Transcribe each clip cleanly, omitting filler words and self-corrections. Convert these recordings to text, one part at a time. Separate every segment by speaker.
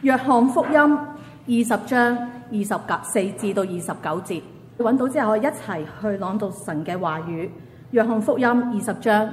Speaker 1: 約翰福音20章24至到29節，揾到之後，我一齊去朗讀神嘅話語。約翰福音20章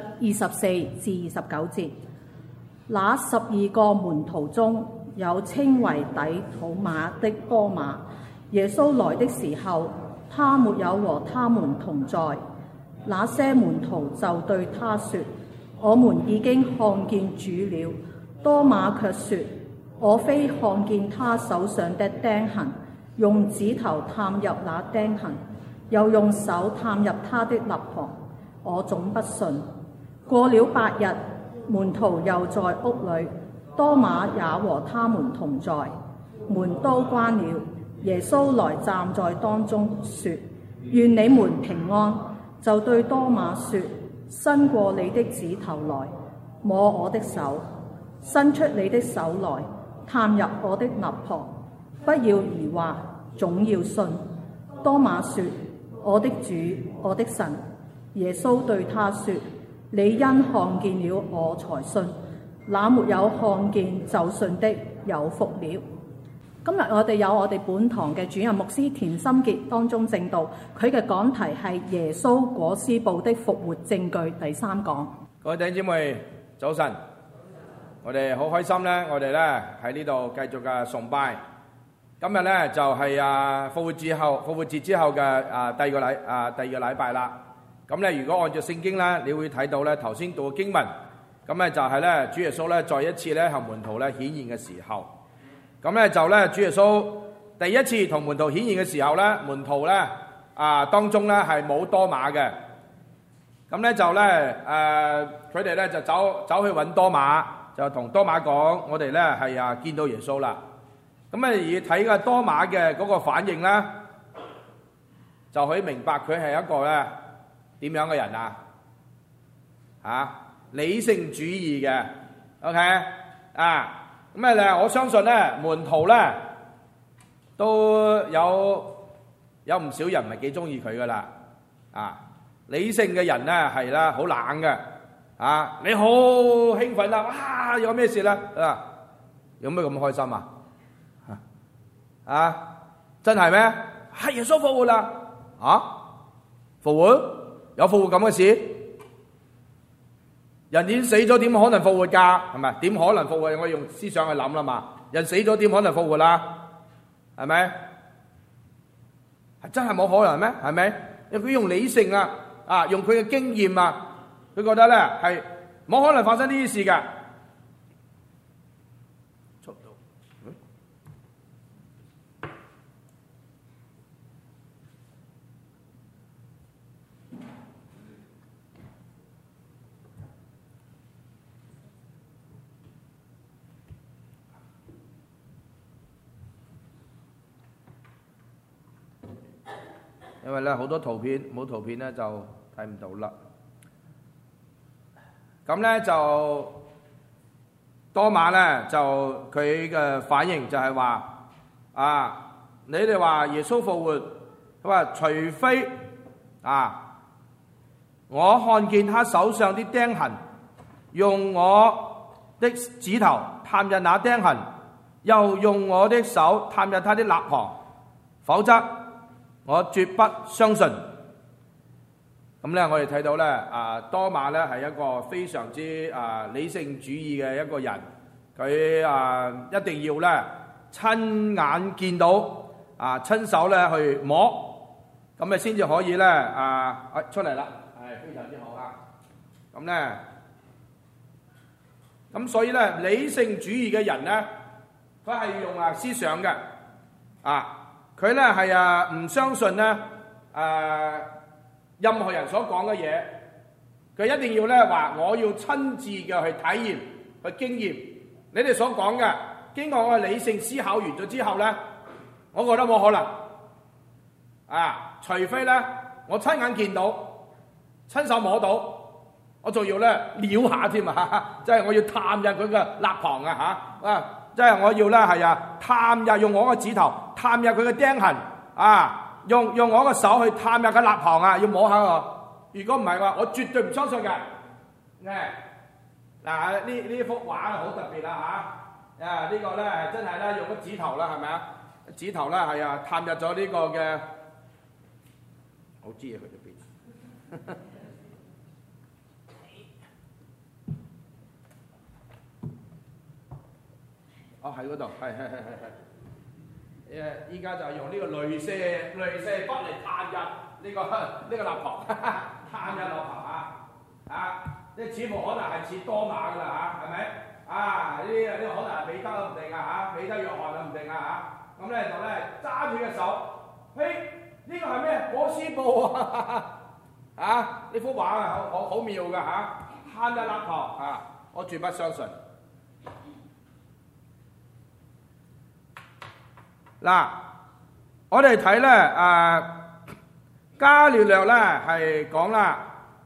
Speaker 1: 24至29節，那12個門徒中有稱為底土馬的多馬，耶穌來的時候，他沒有和他們同在。那些門徒就對他說：我們已經看見主了。多馬卻說：我非看見他手上的釘痕，用指頭探入那釘痕，又用手探入他的肋旁，我總不信。過了8日，門徒又在屋裏，多馬也和他們同在，門都關了。耶穌來站在當中，說：願你們平安。就對多馬說：伸過你的指頭來，摸我的手；伸出你的手來，探入我的肋旁。不要疑惑，總要信。多馬說：我的主，我的神。耶穌對他說：你因看見了我才信，那沒有看見就信的有福了。今日我哋有我哋本堂嘅主任牧師田心傑當中證道，佢嘅講題係耶穌裹屍布的復活證據第3講。
Speaker 2: 各位弟兄姊妹早晨，我哋好開心咧，我哋咧喺呢度繼續嘅崇拜。今日咧就係復活節之後嘅第二個禮拜啦。咁咧如果按照聖經咧，你會睇到咧頭先讀嘅經文，咁咧就係咧主耶穌咧再一次咧向門徒咧顯現嘅時候。咁咧就咧主耶穌第一次同門徒顯現嘅時候咧，門徒咧當中咧係冇多馬嘅。咁咧就咧佢哋咧就走去揾多馬，就同多馬講：我哋咧係見到耶穌啦。咁而睇嘅多馬嘅嗰個反應咧，就可以明白佢係一個咧點樣嘅人理性主義嘅。OK 咁咧，我相信咧，門徒咧都有唔少人唔係幾中意佢噶啦。理性嘅人咧係啦，好冷嘅。你好興奮啦，哇！有咩事啦？有咩咁開心真係咩？係耶穌復活啦！復活？有復活咁嘅事？人已經死咗，點可能復活㗎？係咪？點可能復活？我用思想去諗啦嘛。人死咗點可能復活啦？係咪？係真係冇可能咩？係咪？因為佢用理性用佢嘅經驗佢覺得咧係冇可能發生呢啲事㗎。出唔到。因為咧好多圖片，冇圖片咧就睇唔到啦。咁咧就多馬咧就佢嘅反應就係話你哋話耶穌復活，佢話除非我看見他手上啲釘痕，用我的指頭探入那釘痕，又用我的手探入他的肋旁，否則我絕不相信。咁咧，我哋睇到咧，多馬咧係一個非常之理性主義嘅一個人，佢一定要咧親眼見到，親手咧去摸，咁咪先至可以咧出嚟啦，係非常之好咁咧，咁所以咧理性主義嘅人咧，佢係用思想嘅，佢咧係唔相信咧任何人所講嘅嘢，佢一定要咧話我要親自嘅去體驗、去經驗。你哋所講嘅，經過我嘅理性思考完咗之後咧，我覺得冇可能。除非咧我親眼見到、親手摸到，我仲要咧撩下添即係我要探入佢嘅肋旁即係我要咧係探入，用我嘅指頭探入佢嘅釘痕用我個手去探入個肋旁要摸下我。如果唔係嘅話，我絕對唔相信嘅。呢幅畫好特別啦呢個咧真係咧用個指頭啦，係咪啊？指頭咧係啊，探入咗呢個嘅，好知啊佢哋邊？哦喺嗰度，係。依家就係用呢個鐳射筆嚟探入呢個肋旁，探入肋旁即係似乎可能係似多馬噶啦係咪？呢啲可能係彼得都唔定彼得約翰都唔定咁咧就咧揸住隻手，呢個係咩？裹屍布呢幅畫好妙噶探入肋旁我絕不相信。嗱，我哋睇咧伽利略咧係講啦，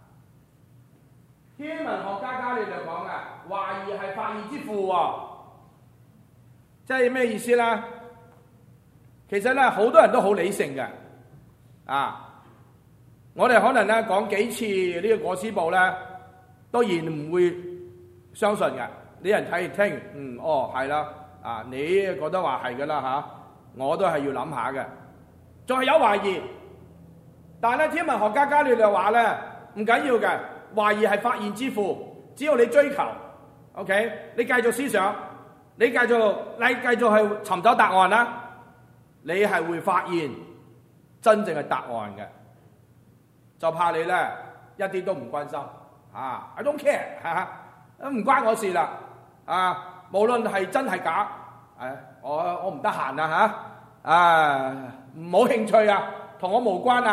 Speaker 2: 天文學家伽利略講嘅，懷疑係發現之父喎，即係咩意思咧？其實咧好多人都好理性嘅，我哋可能咧講幾次呢個裹屍布咧，當然唔會相信嘅。啲人睇完聽完，係啦，你覺得話係噶啦我都係要諗下嘅，仲係有懷疑。但係咧，天文學家伽利略話咧，唔緊要嘅，懷疑係發現之父，只要你追求 ，OK， 你繼續思想，你繼續去尋找答案啦，你係會發現真正嘅答案嘅。就怕你咧一啲都唔關心I don't care 唔關我事啦無論係真係假。我唔得閒冇興趣同我無關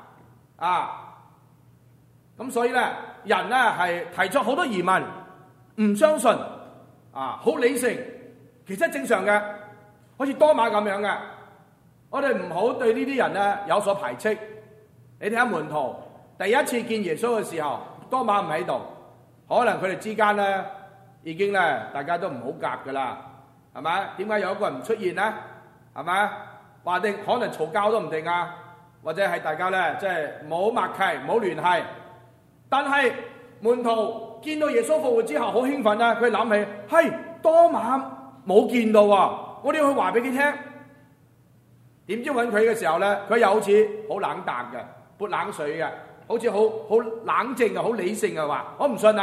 Speaker 2: 咁所以咧，人咧係提出好多疑問，唔相信好理性，其實正常嘅，好似多馬咁樣嘅。我哋唔好對呢啲人咧有所排斥。你睇下門徒第一次見耶穌嘅時候，多馬唔喺度，可能佢哋之間咧已經咧大家都唔好夾噶啦。係咪？點解有一個人唔出現呢？係咪？話定可能嘈交都唔定或者係大家咧即係冇默契、冇聯繫。但係門徒見到耶穌復活之後，好興奮佢諗起，多馬冇見到我哋要去話俾佢聽。點知揾佢嘅時候咧，佢又好似好冷淡嘅，潑冷水嘅，好似好冷靜嘅、好理性嘅話，我唔信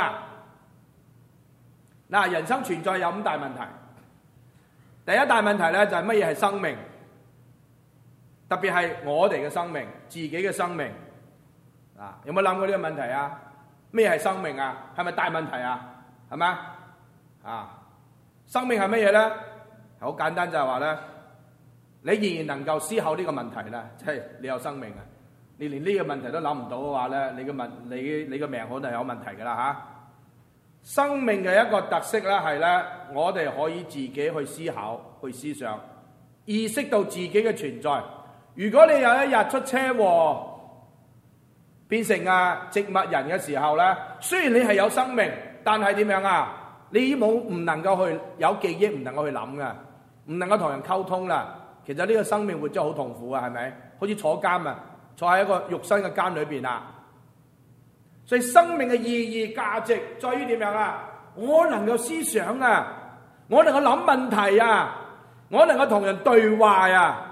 Speaker 2: 人生存在有5大問題。第一大問題咧就係乜嘢係生命，特別係我哋嘅生命，自己嘅生命有冇諗過呢個問題咩係生命係咪大問題係咪生命係乜嘢咧？好簡單，就係話咧，你仍然能夠思考呢個問題咧，即係你有生命你連呢個問題都諗唔到嘅話咧，你嘅命可能有問題㗎啦生命嘅一個特色咧係咧，我哋可以自己去思考、去思想，意識到自己嘅存在。如果你有一日出車禍變成植物人嘅時候咧，雖然你係有生命，但係點樣你唔能夠去有記憶，唔能夠去諗㗎，唔能夠同人溝通啦。其實呢個生命活真係好痛苦係咪？好似坐監坐喺一個肉身嘅監裏邊所以生命嘅意義價值在於點樣我能夠思想我能夠諗問題我能夠同人對話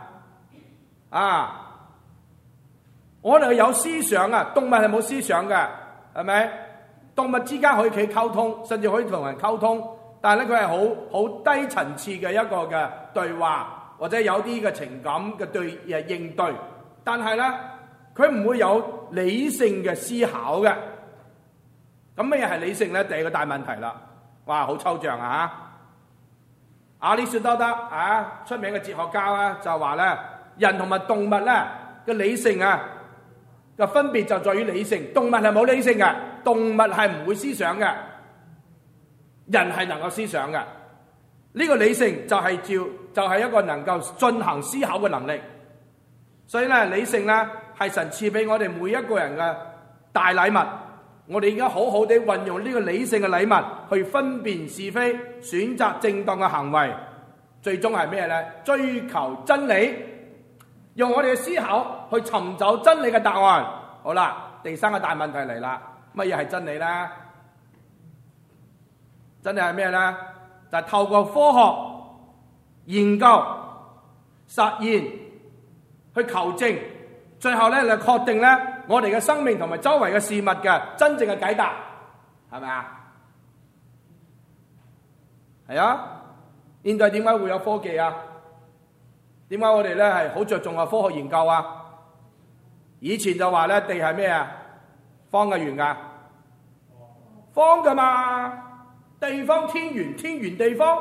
Speaker 2: 我能夠有思想動物係冇思想嘅，係咪？動物之間可以溝通，甚至可以同人溝通，但係咧佢係好低層次嘅一個嘅對話，或者有啲嘅情感嘅應對，但係咧佢唔會有理性嘅思考嘅。咁咩係理性咧？第二個大問題啦，哇，好抽象亞里士多德出名嘅哲學家就話咧，人同埋動物咧嘅理性嘅分別就在於理性。動物係冇理性嘅，動物係唔會思想嘅，人係能夠思想嘅。呢個理性就係一個能夠進行思考嘅能力。所以咧，理性咧係神賜俾我哋每一個人嘅大禮物。我哋應該好好地運用呢個理性嘅禮物去分辨是非，選擇正當嘅行為，最終係咩咧？追求真理，用我哋嘅思考去尋找真理嘅答案。好啦，第三個大問題嚟啦，乜嘢係真理咧？真理係咩咧？ 就係透過科學研究、實驗去求證，最後咧就確定咧我哋嘅生命同埋周圍嘅事物嘅真正嘅解答，係咪啊？係啊！現代點解會有科技啊？點解我哋咧係好着重科學研究啊？以前就話咧地係咩啊？方嘅圓噶，方噶嘛，地方天圓，天圓地方。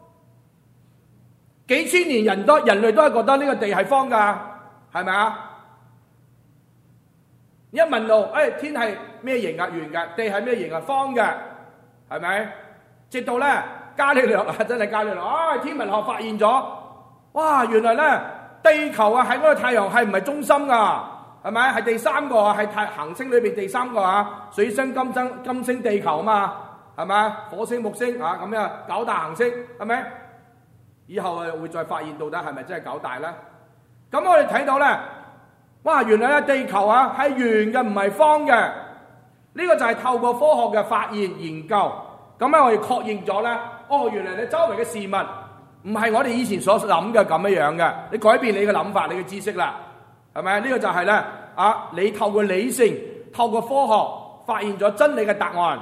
Speaker 2: 幾千年人類都係覺得呢個地係方噶，係咪啊？一問到，天係咩形啊？圓嘅，地係咩形啊？方嘅，係咪？直到咧伽利略啊，真係伽利略，天文學發現咗，哇！原來咧地球啊喺嗰個太陽系唔係中心噶。係咪？係第三個啊，係行星裏邊第三個啊，水星、金星、地球啊嘛，係咪？火星、木星啊，咁樣9大行星，係咪？以後會再發現到底係咪真係9大咧？咁我哋睇到咧，哇！原來咧地球啊係圓嘅，唔係方嘅。呢個就係透過科學嘅發現研究，咁咧我哋確認咗咧，原來你周圍嘅事物唔係我哋以前所諗嘅咁樣嘅，你改變你嘅諗法，你嘅知識啦。係咪？呢個就係咧你透過理性、透過科學發現咗真理嘅答案。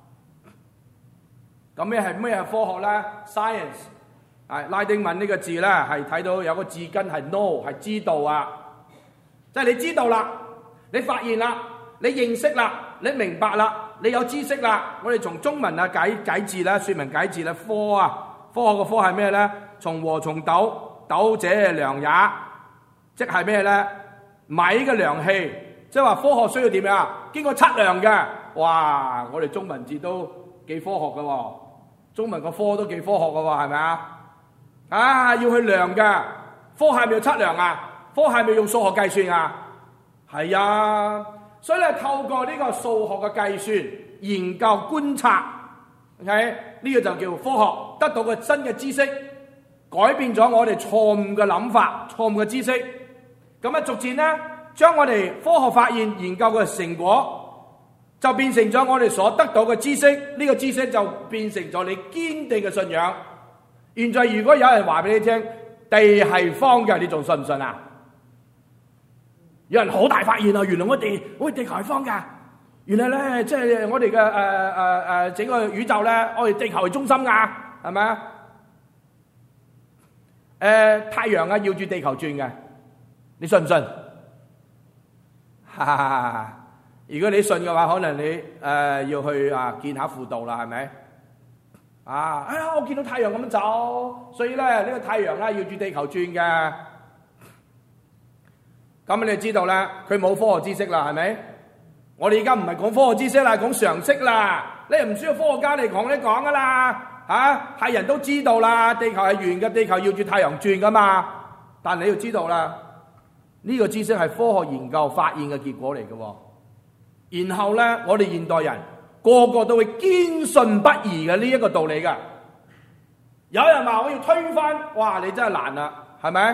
Speaker 2: 咁咩係科學咧 ？Science 拉丁文呢個字咧係睇到有個字根係 know， 係知道啊，即係你知道啦，你發現啦，你認識啦，你明白啦，你有知識啦。我哋從中文解字咧，說明解字咧，科學嘅科係咩咧？從禾從斗，斗者量也。即係咩咧？米嘅量器，即係話科學需要點樣？經過測量嘅。哇！我哋中文字都幾科學㗎喎，中文個科都幾科學㗎喎，係咪啊？要去量嘅，科係咪要測量啊？科係咪用數學計算啊？係啊，所以咧透過呢個數學嘅計算、研究、觀察 ，OK， 呢個就叫科學，得到個新嘅知識，改變咗我哋錯誤嘅諗法、錯誤嘅知識。咁啊，逐漸咧，將我哋科學發現研究嘅成果，就變成咗我哋所得到嘅知識。呢個知識就變成咗你堅定嘅信仰。現在如果有人話俾你聽，地係方嘅，你仲信唔信啊？有人好大發現啊！原來我哋地球係方㗎。原來咧，即係我哋嘅整個宇宙咧，我哋地球係中心㗎，係咪啊？太陽啊，繞住地球轉嘅。你信唔信？如果你信嘅話，可能你要去見下輔導啦，係咪？我見到太陽咁樣走，所以咧呢個太陽咧要住地球轉嘅。咁你知道咧，佢冇科學知識啦，係咪？我哋而家唔係講科學知識啦，講常識啦。你唔需要科學家嚟講你講噶啦，係人都知道啦，地球係圓嘅，地球要住太陽轉噶嘛。但你要知道啦。呢個知識係科學研究發現嘅結果嚟嘅，然後咧，我哋現代人個個都會堅信不疑嘅呢一個道理㗎。有人話我要推翻，哇！你真係難啦，係咪？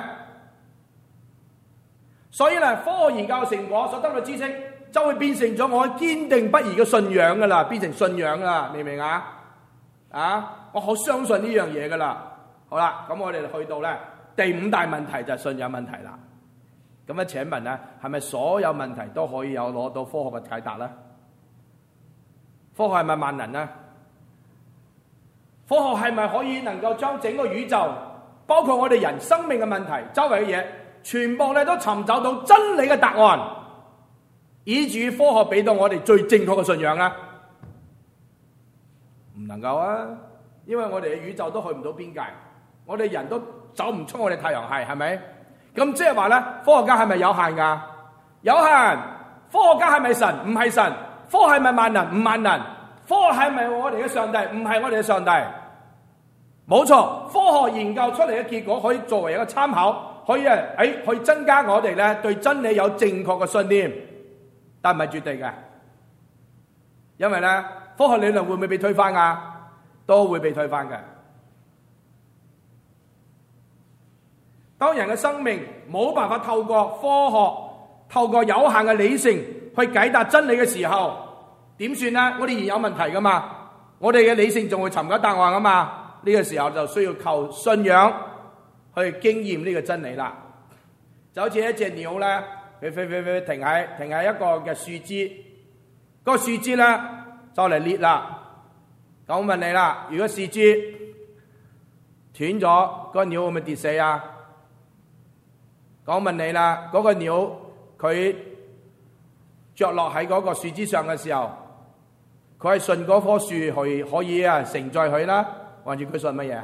Speaker 2: 所以咧，科學研究成果所得到知識，就會變成咗我堅定不移嘅信仰㗎啦，變成信仰啦，明唔明啊？我好相信呢樣嘢㗎啦。好啦，咁我哋去到咧第5大問題就係信仰問題啦。咁請問咧，係咪所有問題都可以有攞到科學嘅解答咧？科學係咪萬能咧？科學係咪可以能夠將整個宇宙，包括我哋人生命嘅問題、周圍嘅嘢，全部咧都尋找到真理嘅答案，以至於科學俾到我哋最正確嘅信仰咧？唔能夠啊！因為我哋嘅宇宙都去唔到邊界，我哋人都走唔出我哋太陽系，係咪？咁即係話咧，科學家係咪有限噶？有限。科學家係咪神？唔係神。科學係咪萬能？唔萬能。科學係咪我哋嘅上帝？唔係我哋嘅上帝。冇錯，科學研究出嚟嘅結果可以作為一個參考，可以去增加我哋咧對真理有正確嘅信念，但唔係絕對嘅。因為咧，科學理論會唔會被推翻啊？都會被推翻嘅。當人嘅生命冇辦法透過科學、透過有限嘅理性去解答真理嘅時候，點算呢？我哋仍有問題噶嘛？我哋嘅理性仲會尋找答案噶嘛？ 呢個時候就需要靠信仰去經驗呢個真理啦。就好似一隻鳥咧，佢飛停喺一個嘅樹枝，嗰個樹枝咧就嚟裂啦。咁我問你啦，如果樹枝斷咗，嗰個鳥會唔會跌死啊？我問你啦，嗰個鳥佢着落喺嗰個樹枝上嘅時候，佢係信嗰棵樹去可以承載佢啦，還是佢信乜嘢？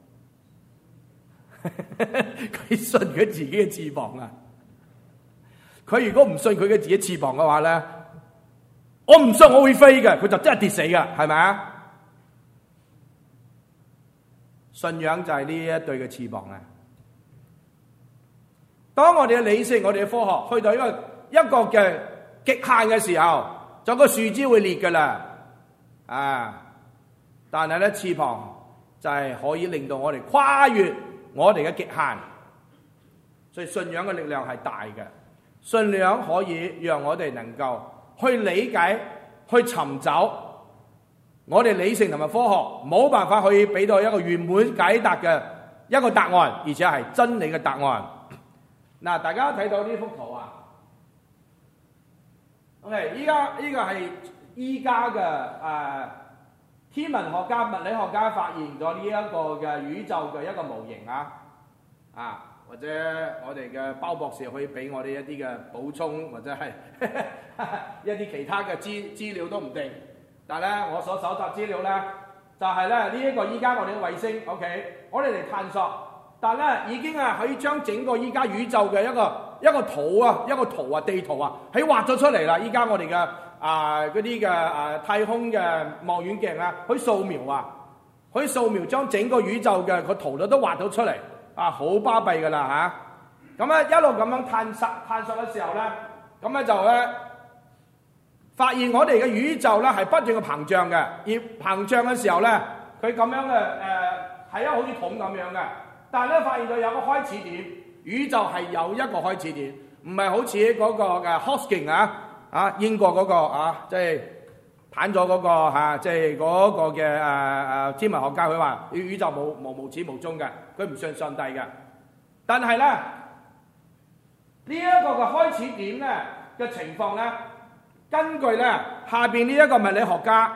Speaker 2: 佢信佢自己嘅翅膀啊！佢如果唔信佢嘅自己翅膀嘅話咧，我唔信我會飛嘅，佢就真係跌死嘅，係咪啊？信仰就係呢一對嘅翅膀啊！當我哋嘅理性、我哋嘅科學去到一個嘅極限嘅時候，就個樹枝會裂噶啦，但係咧翅膀就係可以令到我哋跨越我哋嘅極限，所以信仰嘅力量係大嘅。信仰可以讓我哋能夠去理解、去尋找我哋理性同埋科學冇辦法可以俾到一個完滿解答嘅一個答案，而且係真理嘅答案。嗱，大家睇到呢幅圖啊 ？OK， 依家呢個係依家嘅天文學家、物理學家發現咗呢一個嘅宇宙嘅一個模型或者我哋嘅包博士可以俾我哋一啲嘅補充，或者係一啲其他嘅資料都唔定。但係咧，我所搜集資料咧，就係咧呢一個依家我哋嘅衛星 ，OK， 我哋嚟探索。但係咧，已經可以將整個依家宇宙嘅一個圖啊，地圖啊，喺畫咗出嚟啦。依家我哋嘅嗰啲嘅太空嘅望遠鏡啊，可以掃描將整個宇宙嘅個圖都畫到出嚟，好巴閉噶啦嚇。咁咧一路咁樣探索嘅時候咧，咁咧就咧發現我哋嘅宇宙咧係不斷嘅膨脹嘅，而膨脹嘅時候咧，佢咁樣嘅係好似桶咁樣嘅。但係咧，發現到有個開始點，宇宙係有一個開始點，唔係好似嗰個嘅 Hawking 英國嗰個即係攤咗嗰個即係嗰個嘅天文學家，佢話宇宙無始無終嘅，佢唔信上帝嘅。但係咧，呢一個嘅開始點咧嘅情況咧，根據咧下邊呢一個物理學家，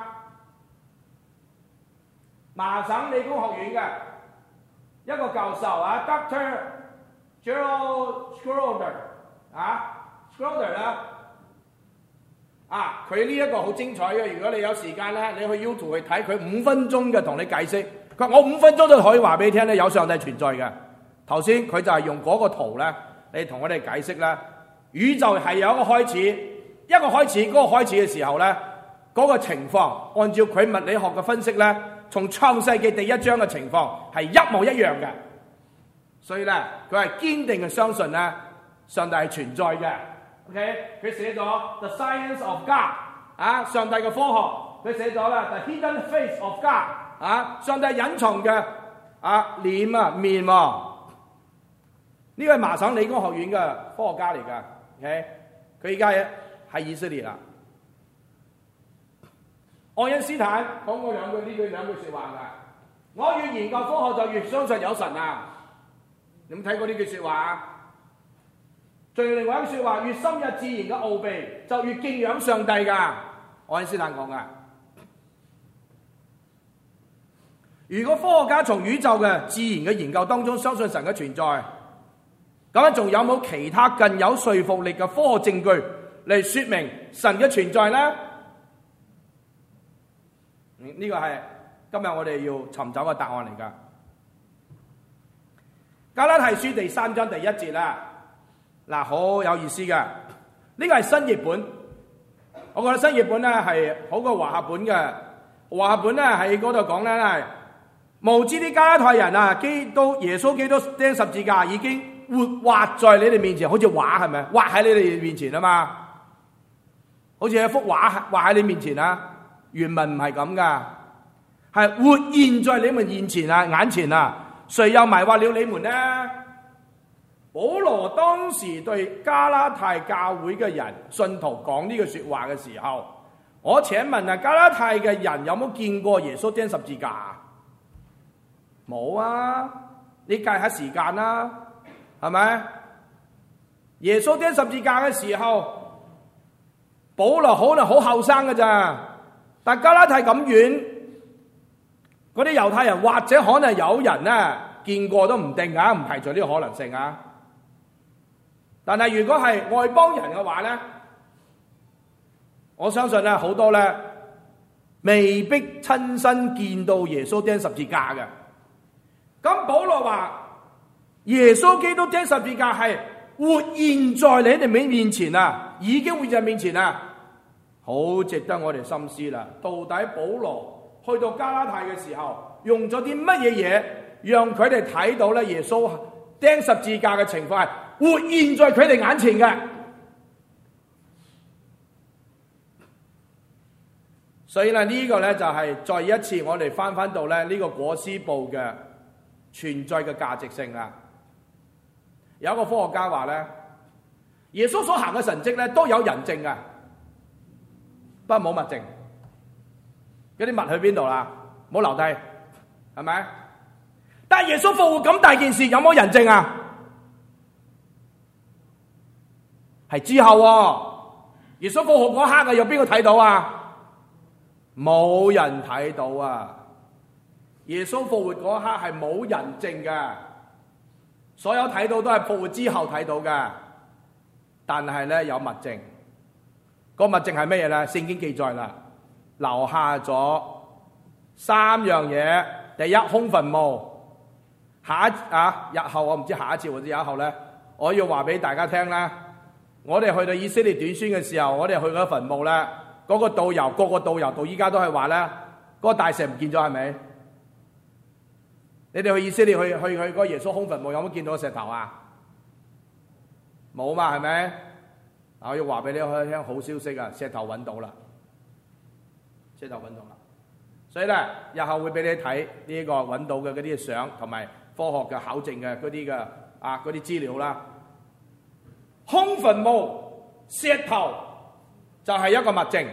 Speaker 2: 麻省理工學院嘅一個教授Dr. Gerald Schroeder Schroeder 啦，佢呢一個好精彩嘅。如果你有時間咧，你去 YouTube 去睇佢5分鐘嘅同你解釋。佢話我5分鐘都可以話俾你聽咧，有上帝存在嘅。頭先佢就係用嗰個圖咧，你同我哋解釋啦。宇宙係有一個開始，嗰個開始嘅時候咧，嗰個情況按照佢物理學嘅分析咧，從創世記第1章嘅情況係一模一樣嘅，所以咧佢係堅定嘅相信咧上帝係存在嘅。OK， 佢寫咗 The Science of God 上帝嘅科學，佢寫咗啦 The Hidden Face of God 上帝隱藏嘅面喎。呢個係麻省理工學院嘅科學家嚟㗎。OK， 佢而家喺以色列啦。愛因斯坦講過兩句説話㗎。我越研究科學就越相信有神啊！你有冇睇過呢句説話啊？仲有另外一句説話，越深入自然嘅奧秘，就越敬仰上帝㗎。愛因斯坦講㗎。如果科學家從宇宙嘅自然嘅研究當中相信神嘅存在，咁仲有冇其他更有說服力嘅科學證據嚟説明神嘅存在呢？呢個係今日我哋要尋找嘅答案嚟㗎。加拉太書第3章第1節啦，好有意思㗎。呢個係新譯本，我覺得新譯本咧係好過華合本嘅。華合本咧喺嗰度講咧係無知啲加拉太人耶穌基督釘十字架已經活畫在你哋面前，好似畫係咪？畫喺你哋面前啊嘛，好似一幅畫畫喺你面前啊。原文唔係咁噶，係活現在你們眼前誰又迷惑了你們呢？保羅當時對加拉太教會嘅人信徒講呢句說話嘅時候，我請問加拉太嘅人有冇見過耶穌釘十字架？ 冇啊！你計下時間啦，係咪？耶穌釘十字架嘅時候，保羅可能好後生㗎咋，但加拉太咁遠，嗰啲猶太人或者可能有人咧見過都唔定啊，唔排除呢個可能性啊。但係如果係外邦人嘅話咧，我相信咧好多咧未必親身見到耶穌釘十字架嘅。咁保羅話耶穌基督釘十字架係活現在你哋面前啊，已經活在面前啊，好值得我哋深思啦。到底保羅去到加拉太嘅時候，用咗啲乜嘢嘢，讓佢哋睇到咧耶穌釘十字架嘅情況係活現在佢哋眼前嘅？所以咧呢個咧就係再一次我哋翻到咧呢個裹屍布嘅存在嘅價值性啦。有一個科學家話咧，耶穌所行嘅神蹟咧都有人證嘅，不過冇物證。嗰啲物去邊度啦？冇留低，係咪？但係耶穌復活咁大件事，有冇人證啊？係之後耶穌復活嗰刻有邊個睇到啊？冇人睇到啊！耶穌復活嗰刻係冇人證嘅，所有睇到都係復活之後睇到嘅。但係咧有物證，個物證係咩嘢咧？聖經記載啦，留下咗三樣嘢。第一，空墳墓。日後我唔知下一次或者以後咧，我要話俾大家聽啦。我哋去到以色列短宣嘅時候，我哋去嗰墳墓咧。嗰個導遊，個導遊到依家都係話咧，嗰個大石唔見咗係咪？你哋去以色列去嗰個耶穌空墳墓有冇見到個石頭啊？冇嘛係咪？我要話俾你聽好消息啊！石頭揾到啦，石頭揾到啦。所以咧，日後會俾你睇呢個揾到嘅嗰啲相同埋科學嘅考證嘅嗰啲嘅嗰啲資料啦。空墳墓石頭就係一個物證。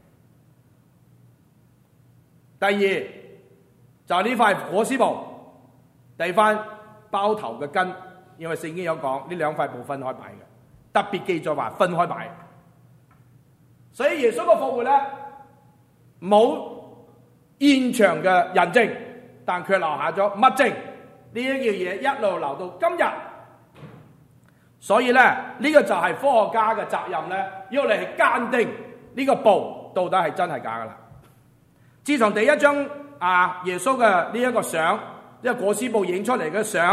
Speaker 2: 第二就係呢塊裹屍布，第二塊包頭嘅根，因為聖經有講呢兩塊布分開擺嘅，特別記載話分開擺。所以耶穌嘅復活咧冇現場嘅人證，但卻留下咗物證。呢一樣嘢一路留到今日。所以咧呢個就係科學家嘅責任咧，要嚟鑑定呢個布到底係真係假噶啦。自從第一張耶穌嘅呢一個相，即係裹屍布影出嚟嘅相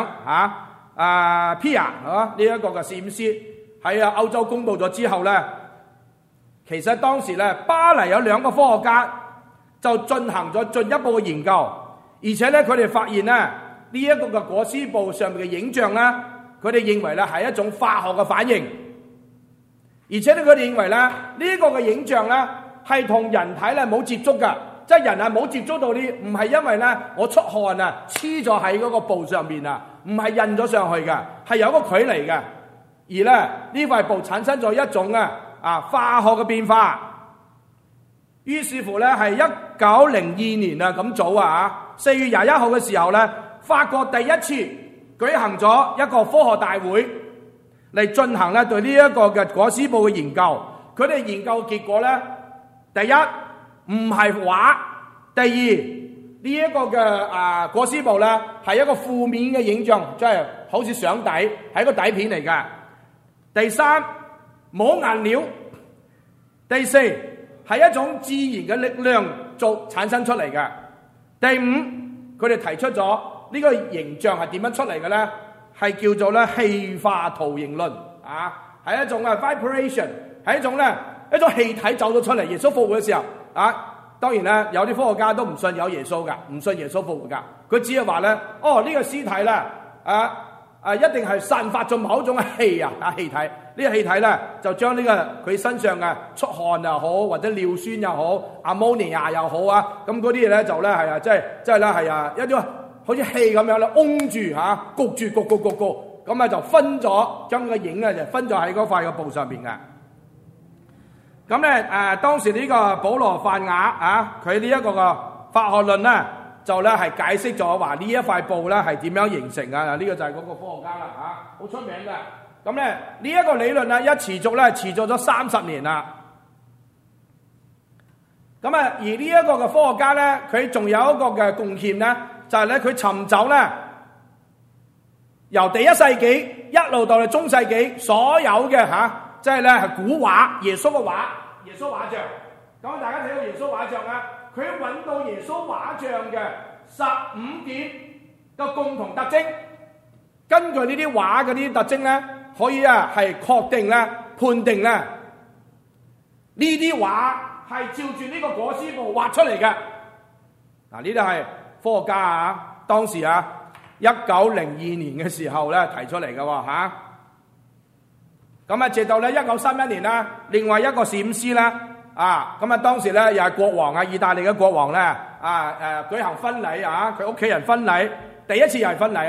Speaker 2: Pia 呢一個嘅實驗師喺歐洲公佈咗之後咧，其實當時咧巴黎有兩個科學家就進行咗進一步嘅研究，而且咧佢哋發現咧呢一個嘅裹屍布上面嘅影像咧，佢哋認為咧係一種化學嘅反應，而且咧佢哋認為咧呢個嘅影像咧係同人體咧冇接觸㗎，即係人係冇接觸到啲，唔係因為咧我出汗啊黐咗喺嗰個布上面啊，唔係印咗上去嘅，係有個距離嘅，而咧呢塊布產生咗一種化學嘅變化。於是乎咧係1902年咁早4月21號嘅時候咧，法國第一次舉行咗一個科學大會嚟進行咧對呢一個嘅裹屍布嘅研究。佢哋研究結果咧，第一唔係畫，第二呢一個嘅裹屍布咧係一個負面嘅影像，即係好似相底，係一個底片嚟㗎。第三冇顏料，第四係一種自然嘅力量產生出嚟嘅。第五，佢哋提出咗呢個形象係點樣出嚟嘅咧？係叫做咧氣化圖形論係一種vibration， 係一種氣體走咗出嚟。耶穌復活嘅時候當然咧有啲科學家都唔信有耶穌㗎，唔信耶穌復活㗎。佢只係話咧，呢個屍體咧一定係散發咗某種嘅氣體。呢個氣體咧就將呢個佢身上嘅出汗又好，或者尿酸又好，ammonia 又好咁嗰啲嘢咧就咧係即係咧係一種好似氣咁樣咧，擁住焗住咁就分咗，將個影就分咗喺嗰塊嘅布上邊嘅。咁咧當時呢個保羅範雅佢呢一個嘅化學論咧就咧係解釋咗話呢一塊布咧係點樣形成啊？呢個就係嗰個科學家啦好出名嘅。咁咧呢一個理論啊，一持續咗30年啦。咁啊，而呢一個嘅科學家咧，佢仲有一個嘅貢獻咧，就係咧佢尋找咧由第1世紀一路到嚟中世紀所有嘅即係咧係古畫耶穌嘅畫、耶穌畫像。咁大家睇到耶穌畫像啊，佢揾到耶穌畫像嘅15點嘅共同特徵，根據呢啲畫嘅呢啲特徵咧，可以係確定咧、判定咧呢啲畫係照住呢個裹屍布畫出嚟嘅。嗱，呢啲係科學家當時1902年嘅時候咧提出嚟嘅喎咁直到咧1931年啦，另外一個攝影師啦當時咧又係國王意大利嘅國王咧舉行婚禮佢屋企人婚禮，第一次又係婚禮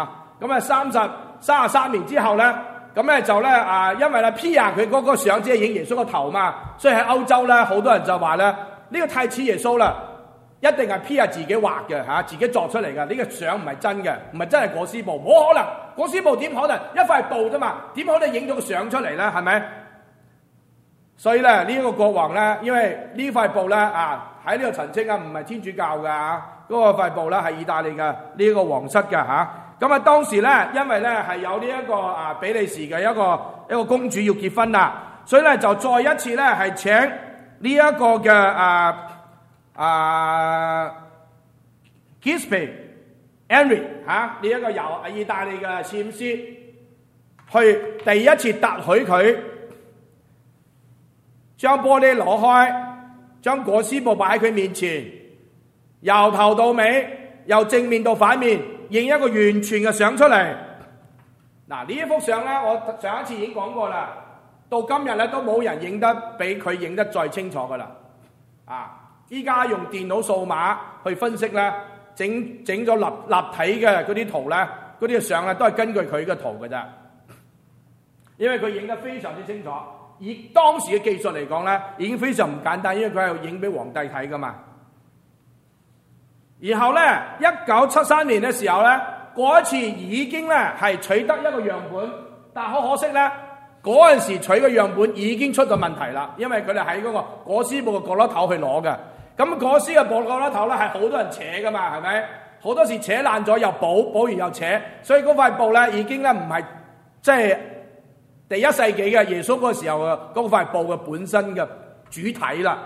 Speaker 2: 33年之後咧，咁咧就咧因為Pia 佢嗰個相只係影耶穌個頭嘛，所以喺歐洲咧好多人就話咧呢個太似耶穌啦，一定係 Pia 自己畫嘅自己作出嚟嘅，呢個相唔係真嘅，唔係真係裹屍布，冇可能，裹屍布點可能一塊布啫嘛，點可能影到個相出嚟咧？係咪？所以咧呢一個國王咧，因為呢塊布咧喺呢個陳稱唔係天主教嘅嗰個塊布咧係意大利嘅呢一個皇室嘅咁當時咧，因為咧係有呢一個比利時嘅一個公主要結婚啦，所以咧就再一次咧係請呢一個嘅Giuseppe Henry 呢一個由意大利嘅攝影師去第一次特許佢將玻璃攞開，將裹屍布擺喺佢面前，由頭到尾，由正面到反面，影一個完全嘅相出嚟。嗱，呢一幅相咧，我上一次已經講過啦，到今日咧都冇人影得比佢影得再清楚噶啦。依家用電腦數碼去分析咧，整咗立體嘅嗰啲圖咧，嗰啲相咧都係根據佢嘅圖嘅啫。因為佢影得非常之清楚，以當時嘅技術嚟講咧，已經非常唔簡單，因為佢係影俾皇帝睇噶嘛。然後咧，1973年嘅時候咧，嗰一次已經咧係取得一個樣本，但係好可惜咧，嗰陣時取嘅樣本已經出咗問題啦，因為佢哋喺嗰個裹屍布嘅角落頭去攞嘅。咁裹屍嘅布角落頭咧係好多人扯噶嘛，係咪？好多時扯爛咗又補完又扯，所以嗰塊布咧已經咧唔係即係第1世紀嘅耶穌嗰個時候嘅嗰塊布嘅本身嘅主體啦，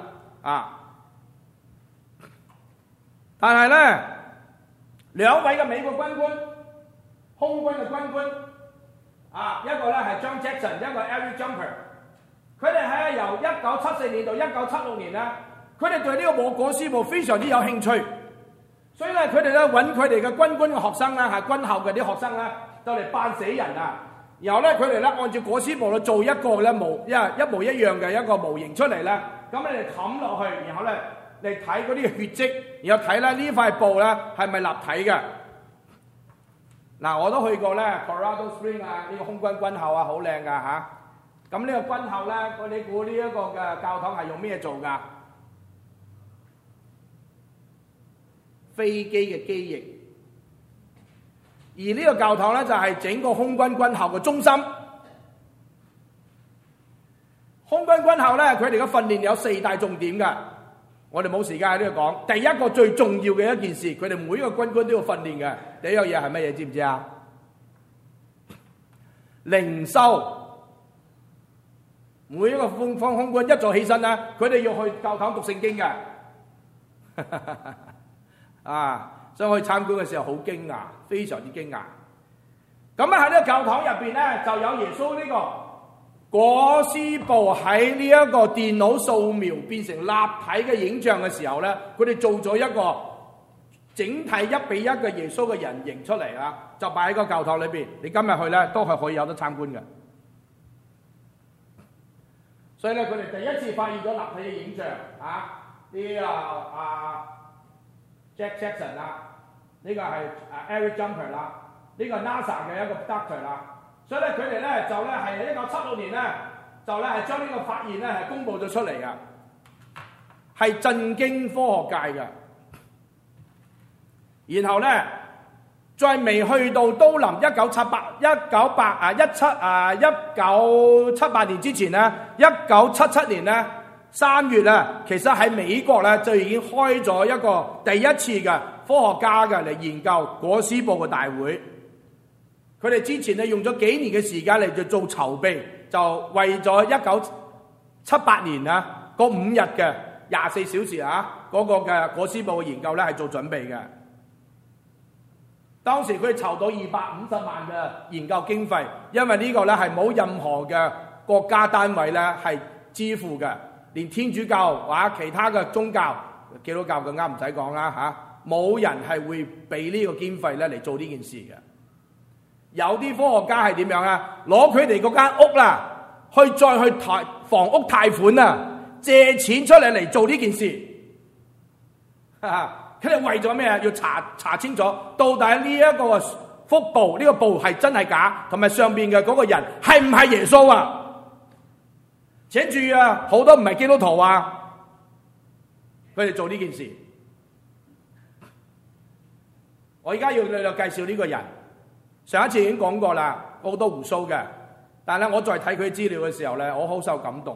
Speaker 2: 但係咧，兩位嘅美國軍官，空軍嘅軍官，一個咧係 John Jackson， 一個 Eric Jumper， 佢哋喺由1974年到1976年咧，佢哋對呢個裹屍布非常之有興趣，所以咧佢哋咧揾佢哋嘅軍官嘅學生啦，軍校嘅啲學生咧，就嚟扮死人然後咧佢哋咧按照裹屍布咧做一個咧一模一樣嘅一個模型出嚟咧，咁你哋冚落去，然後咧嚟睇嗰啲血跡，然後睇咧呢塊布咧係咪立體嘅？我都去過咧 Colorado Spring 呢個空軍軍校好靚噶咁呢個軍校咧，你估呢一個嘅教堂係用咩做噶？飛機嘅機翼。而呢個教堂咧就係整個空軍軍校嘅中心。空軍軍校咧，佢哋嘅訓練有4大重點㗎。我哋冇時間喺呢度講。第一個最重要嘅一件事，佢哋每一個軍官都要訓練嘅。第一樣嘢係乜嘢？知唔知啊？靈修。每一個空軍一早起身咧，佢哋要去教堂讀聖經嘅。所以去參觀嘅時候好驚訝，非常之驚訝。咁喺呢個教堂入邊咧，就有耶穌呢個裹屍布喺呢一個電腦掃描變成立體嘅影像嘅時候咧，佢哋做咗一個整體1比1嘅耶穌嘅人形出嚟啦，就擺喺個教堂裏邊。你今日去咧都係可以有得參觀嘅。所以咧，佢哋第一次發現咗立體嘅影像Jack Jackson 呢個係Eric Jumper 啦，呢個係 NASA 嘅一個 doctor 啦。所以咧，佢哋咧就咧係1976年咧，就咧係將呢個發現咧係公佈咗出嚟嘅，係震驚科學界嘅。 然後咧，再未去到都臨1978年之前咧，1977年咧3月咧，其實喺美國咧就已經開咗一個第一次嘅科學家嘅嚟研究裹屍布嘅大會。佢哋之前咧用咗幾年嘅時間嚟做籌備，就為咗1978年啊嗰5日嘅24小時嗰個嘅裹屍布嘅研究咧係做準備嘅。當時佢哋籌到250萬嘅研究經費，因為呢個咧係冇任何嘅國家單位咧係支付嘅，連天主教或者其他嘅宗教、基督教更加唔使講啦冇人係會俾呢個經費咧嚟做呢件事嘅。有啲科學家係點樣啊？攞佢哋嗰間屋啦，再去房屋貸款借錢出嚟做呢件事。佢哋為咗咩啊？要查清楚到底呢一個腹部呢個布係真係假，同埋上面嘅嗰個人係唔係耶穌啊？請注意啊，好多唔係基督徒啊，佢哋做呢件事。我而家要你哋介紹呢個人。上一次已經講過啦，好多鬍鬚嘅，但係咧我再睇佢資料嘅時候咧，我好受感動。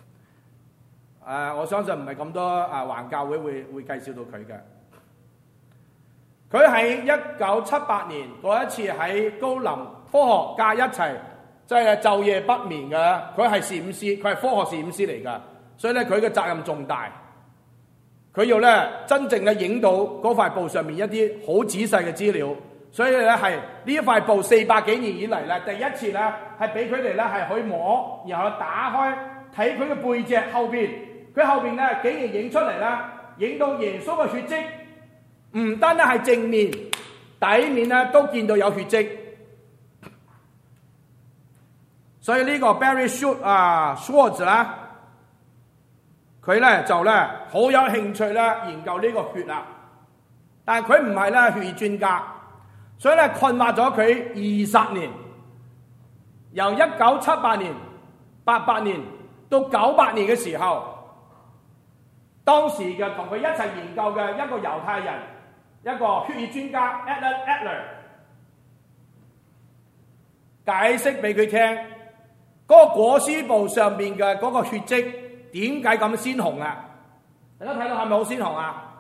Speaker 2: 我相信唔係咁多環教會會介紹到佢嘅。佢喺1978年嗰一次喺高林科學家一齊即係晝夜不眠嘅，佢係實驗師，佢係科學實驗師嚟㗎，所以咧佢嘅責任重大。佢要咧真正嘅影到嗰塊布上面一啲好仔細嘅資料。所以咧係呢一塊布400幾年以嚟咧，第一次咧係俾佢哋咧係去摸，然後打開睇佢嘅背脊後邊，佢後邊咧竟然影出嚟啦，影到耶穌嘅血跡，唔單單係正面，底面咧都見到有血跡。所以呢個 Barry Schwartz 啦，佢咧就咧好有興趣咧研究呢個血啦，但係佢唔係咧血液專家。所以咧困惑咗佢20年，由1978年、88年到98年嘅時候，當時嘅同佢一齊研究嘅一個猶太人，一個血液專家 Alan Adler 解釋俾佢聽，嗰個裹屍布上面嘅嗰個血跡點解咁鮮紅啊？大家睇到係咪好鮮紅啊？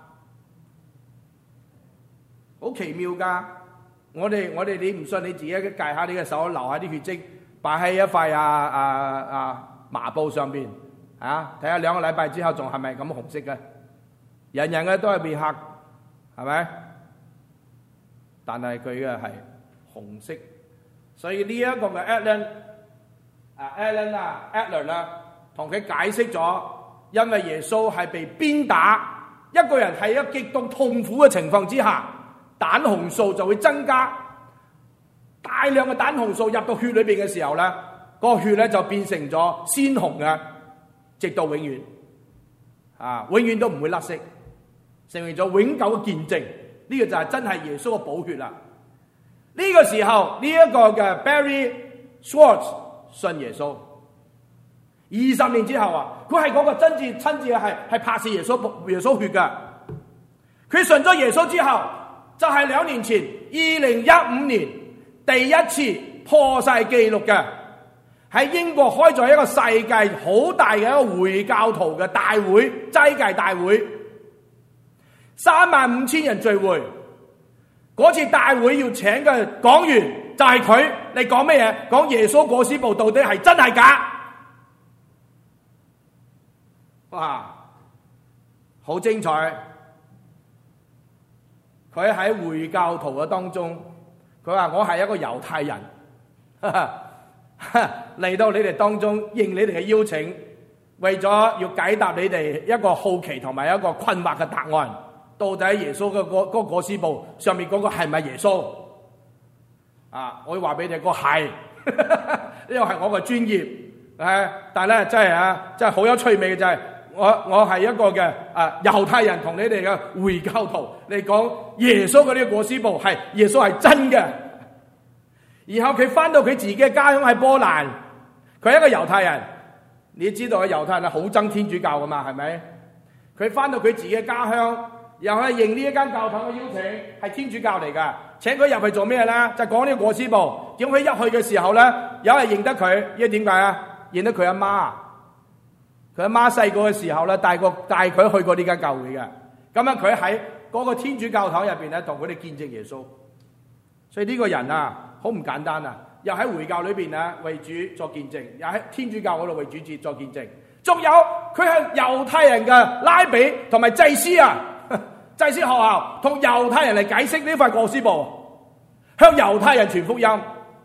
Speaker 2: 好奇妙㗎！我哋你唔信你自己戒下你嘅手，留下啲血跡，擺喺一塊麻布上邊睇下2個禮拜之後仲係咪咁紅色嘅？人人嘅都係變黑，係咪？但係佢嘅係紅色，所以呢一個嘅 Adler 啦，同佢解釋咗，因為耶穌係被鞭打，一個人喺一個極度痛苦嘅情況之下。膽紅素就會增加，大量嘅膽紅素入到血裏邊嘅時候咧，嗰個血咧就變成咗鮮紅嘅，直到永遠，永遠都唔會甩色，成為咗永久嘅見證。呢個就係真係耶穌嘅寶血啦。呢個時候呢一個嘅 Barry Schwartz 信耶穌，20年之後佢係嗰個親自係拍攝耶穌血噶。佢信咗耶穌之後。就係2年前2015年第一次破晒紀錄嘅，喺英國開咗一個世界好大嘅一個回教徒嘅大會，齋戒大會，35000人聚會。嗰次大會要請嘅講員就係佢，你講咩嘢？講耶穌裹屍布到底係真係假？哇，好精彩！佢喺回教徒嘅當中，佢話我係一個猶太人，嚟到你哋當中應你哋嘅邀請，為咗要解答你哋一個好奇同埋一個困惑嘅答案，到底耶穌嘅嗰個裹屍布上面嗰個係咪耶穌？我要話俾你哋個係，呢個係我嘅專業，但係咧真係好有趣味嘅就係。我係一個嘅猶太人，同你哋嘅回教徒嚟講，耶穌嗰啲裹屍布係耶穌係真嘅。然後佢翻到佢自己嘅家鄉喺波蘭，佢係一個猶太人，你知道嘅猶太人係好憎天主教噶嘛，係咪？佢翻到佢自己嘅家鄉， 然後咧應呢一間教堂嘅邀請，係天主教嚟㗎，請佢入去做咩咧？就講呢個裹屍布。點佢一去嘅時候咧，有人認得佢，因為點解啊？認得佢阿媽。佢阿媽細個嘅時候咧，帶佢去過呢間教會嘅。咁樣佢喺嗰個天主教堂入邊咧，同佢哋見證耶穌。所以呢個人啊，好唔簡單啊！又喺回教裏邊啊為主作見證，又喺天主教嗰度為主作見證。仲有佢係猶太人嘅拉比同埋祭司啊，祭司學校同猶太人嚟解釋呢塊裹屍布，向猶太人傳福音。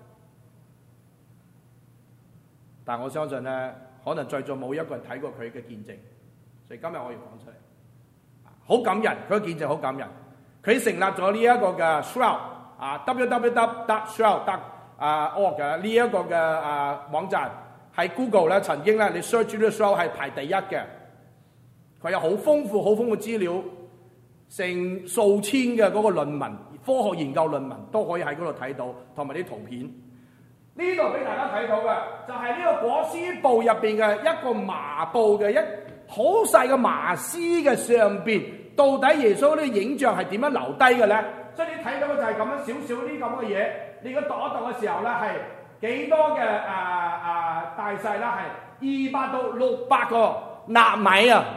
Speaker 2: 但我相信咧，可能在座冇一個人睇過佢嘅見證，所以今日我要講出嚟，好感人，佢嘅見證好感人。佢成立咗呢一個嘅 Shroud 啊 www.shroud.org 嘅呢一個嘅網站，喺 Google 咧曾經咧你 search 呢個 Shroud 係排第一嘅。佢有好豐富資料，成數千嘅嗰個論文、科學研究論文都可以喺嗰度睇到，同埋啲圖片。呢度俾大家睇到嘅就係呢個裹屍布入邊嘅一個麻布嘅一好細嘅麻絲嘅上邊，到底耶穌呢個影像係點樣留低嘅咧？所以你睇到嘅就係咁樣少少呢咁嘅嘢。你如果度一度嘅時候咧，係幾多嘅大細啦？係200到600個納米啊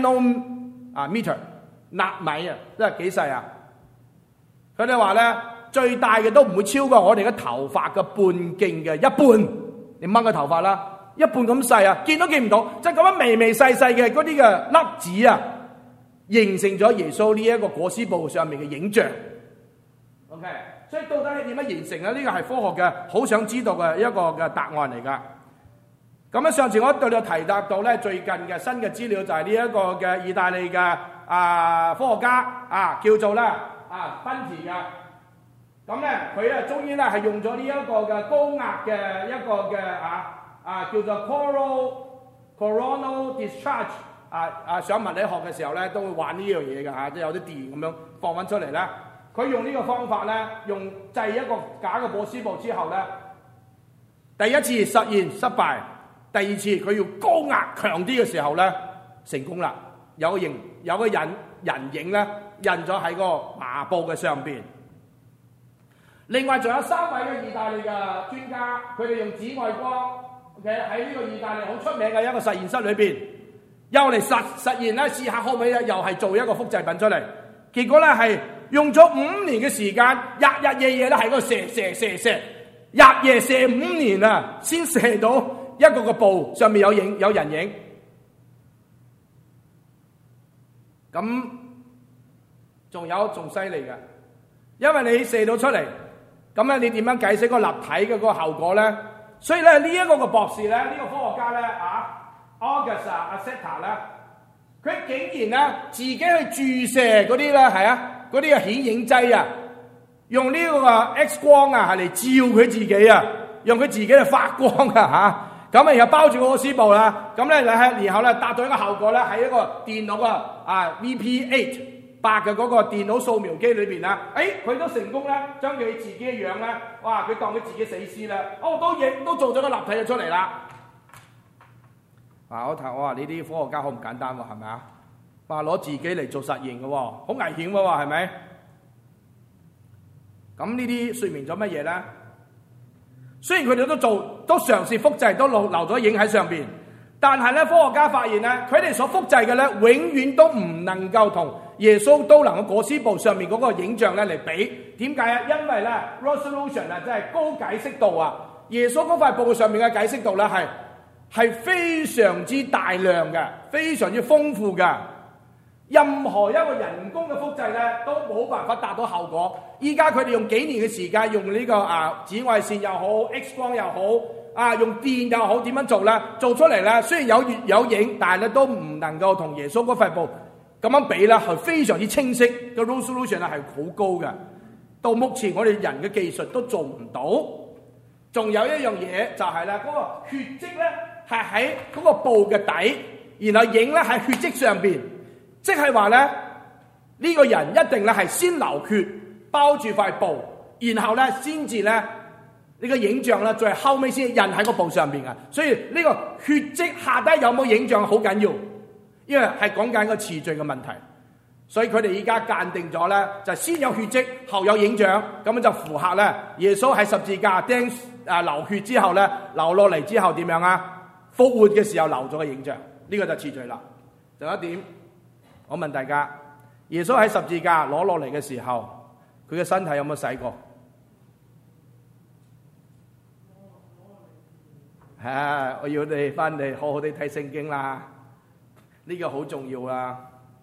Speaker 2: ，nanometer 納米啊，即係幾細啊？佢哋話咧，最大嘅都唔會超過我哋嘅頭髮嘅半徑嘅一半。你掹個頭髮啦，一半咁細啊，見都見唔到，即係咁樣微微細細嘅嗰啲嘅粒子啊，形成咗耶穌呢一個裹屍布上面嘅影像。OK， 所以到底係點樣形成咧？呢個係科學嘅，好想知道嘅一個嘅答案嚟㗎。咁啊，上次我對你提答到咧，最近嘅新嘅資料就係呢一個嘅意大利嘅科學家叫做咧芬茨嘅。咁咧佢咧終於咧係用咗呢一個嘅高壓嘅一個嘅叫做 coronal discharge 上物理學嘅時候咧都會玩呢樣嘢㗎，即係有啲電咁樣放翻出嚟咧。佢用呢個方法咧，用製一個假嘅裹屍布之後咧，第一次實驗失敗，第二次佢要高壓強啲嘅時候咧，成功啦！有個人影咧印咗喺個麻布嘅上邊。另外仲有3位嘅意大利嘅專家，佢哋用紫外光喺呢個意大利好出名嘅一個實驗室裏邊，又嚟實驗咧，試下可唔可以又係做一個複製品出嚟。結果咧係用咗5年嘅時間，日日夜夜咧喺嗰度射，日夜射5年啊，先射到一個布上面有人影。咁仲犀利嘅，因為你射到出嚟，咁咧你點樣解釋個立體嘅嗰個效果咧？所以咧呢一個嘅博士咧，呢個科學家咧August Aceta 咧，佢竟然咧自己去注射嗰啲咧嗰啲嘅顯影劑啊，用呢個 X 光啊係嚟照佢自己啊，用佢自己嚟發光啊咁啊，然後包住個裹屍布啦，咁咧然後咧達到一個效果咧，喺一個電腦VP8嘅嗰個電腦掃描機裏邊啦，佢都成功咧，將佢自己嘅樣咧，哇！佢當佢自己死屍啦，都做咗個立體嘅出嚟啦。我話呢啲科學家好唔簡單喎，係咪啊？話攞自己嚟做實驗嘅喎，好危險嘅喎，係咪？咁呢啲説明咗乜嘢咧？雖然佢哋都嘗試複製，都留咗影喺上邊，但係咧科學家發現咧，佢哋所複製嘅咧，永遠都唔能夠同耶穌都能夠裹屍布上面嗰個影像咧嚟比。點解啊？因為咧 resolution 啊，即係高解析度啊，耶穌嗰塊布上面嘅解析度咧係非常之大量嘅，非常之豐富嘅。任何一個人工嘅複製咧，都冇辦法達到效果。依家佢哋用幾年嘅時間，用呢個紫外線又好 ，X 光又好，用電又好，點樣做咧？做出嚟咧，雖然有影，但係咧都唔能夠同耶穌嗰塊布咁樣比啦，係非常之清晰，個 resolution 係好高嘅。到目前我哋人嘅技術都做唔到。仲有一樣嘢就係咧，嗰個血跡咧係喺嗰個布嘅底，然後影咧喺血跡上邊。即係話咧，呢個人一定咧係先流血包住塊布，然後咧先至咧呢個影像咧，再後尾先印喺個布上邊嘅。所以呢個血跡下低有冇影像好緊要，因為係講緊個次序嘅問題。 所以佢哋而家鑑定咗咧，就先有血跡，後有影像，咁樣就符合咧耶穌喺十字架釘流血之後咧，流落嚟之後點樣啊？復活嘅時候流咗嘅影像，呢個就次序啦。仲有一點，我問大家，耶穌喺十字架攞落嚟嘅時候，佢嘅身體有冇洗過？我要你翻嚟好好地睇聖經啦，呢個好重要啊！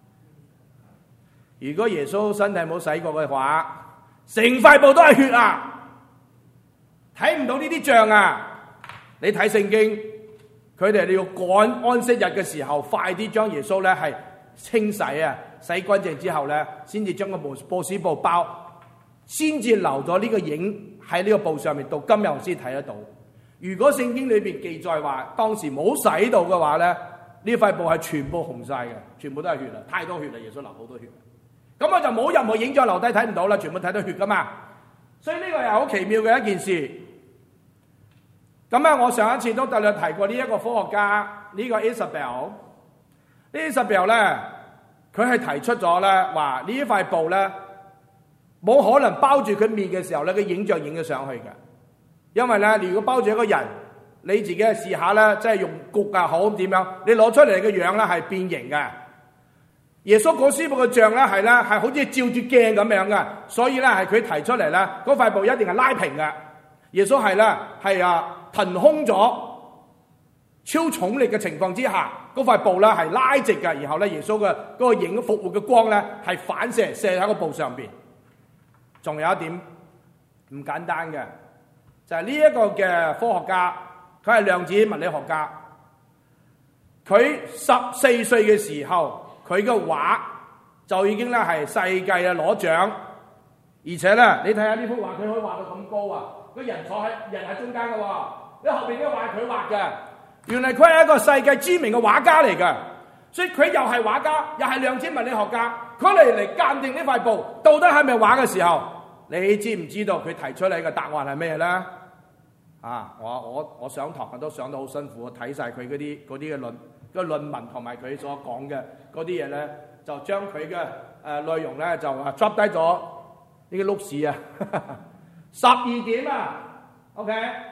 Speaker 2: 如果耶穌身體冇洗過嘅話，成塊布都係血啊，睇唔到呢啲像啊！你睇聖經，佢哋要趕安息日嘅時候，快啲將耶穌咧係清洗啊，洗乾淨之後咧，先至將個波斯布包，先至留咗呢個影喺呢個布上面，到今日先睇得到。如果聖經裏邊記載話當時冇洗到嘅話咧，呢塊布係全部紅晒嘅，全部都係血啦，太多血啦，耶穌流好多血。咁我就冇任何影像留低，睇唔到啦，全部睇到血噶嘛。所以呢個係好奇妙嘅一件事。咁咧，我上一次都特略提過呢一個科學家，呢個 Isabel 咧，佢係提出咗咧話呢一塊布咧冇可能包住佢面嘅時候咧，個影像影咗上去嘅。因為咧，你如果包住一個人，你自己試下咧，即係用焗啊好點樣，你攞出嚟嘅樣咧係變形嘅。耶穌嗰師傅嘅像咧係好似照住鏡咁樣嘅，所以咧係佢提出嚟咧，嗰塊布一定係拉平嘅。耶穌係騰空咗，超重力嘅情況之下，嗰塊布咧係拉直嘅，然後咧耶穌嘅嗰個影復活嘅光咧係反射喺個布上邊。仲有一點唔簡單嘅，就係呢一個嘅科學家，佢係量子物理學家，佢14歲嘅時候。佢嘅畫就已經咧係世界嘅攞獎，而且咧你睇下呢幅畫，佢可以畫到咁高啊！個人喺中間嘅喎，你後邊呢個畫係佢畫嘅。原來佢係一個世界知名嘅畫家嚟嘅，所以佢又係畫家，又係量子物理學家。佢嚟鑑定呢塊布到底係咪畫嘅時候，你知唔知道佢提出嚟嘅答案係咩咧？我上堂都上得好辛苦，我睇晒佢嗰啲嘅論文同埋佢所講嘅嗰啲嘢咧，就將佢嘅內容咧就drop低咗呢個碌屎啊！12點啊 ，OK。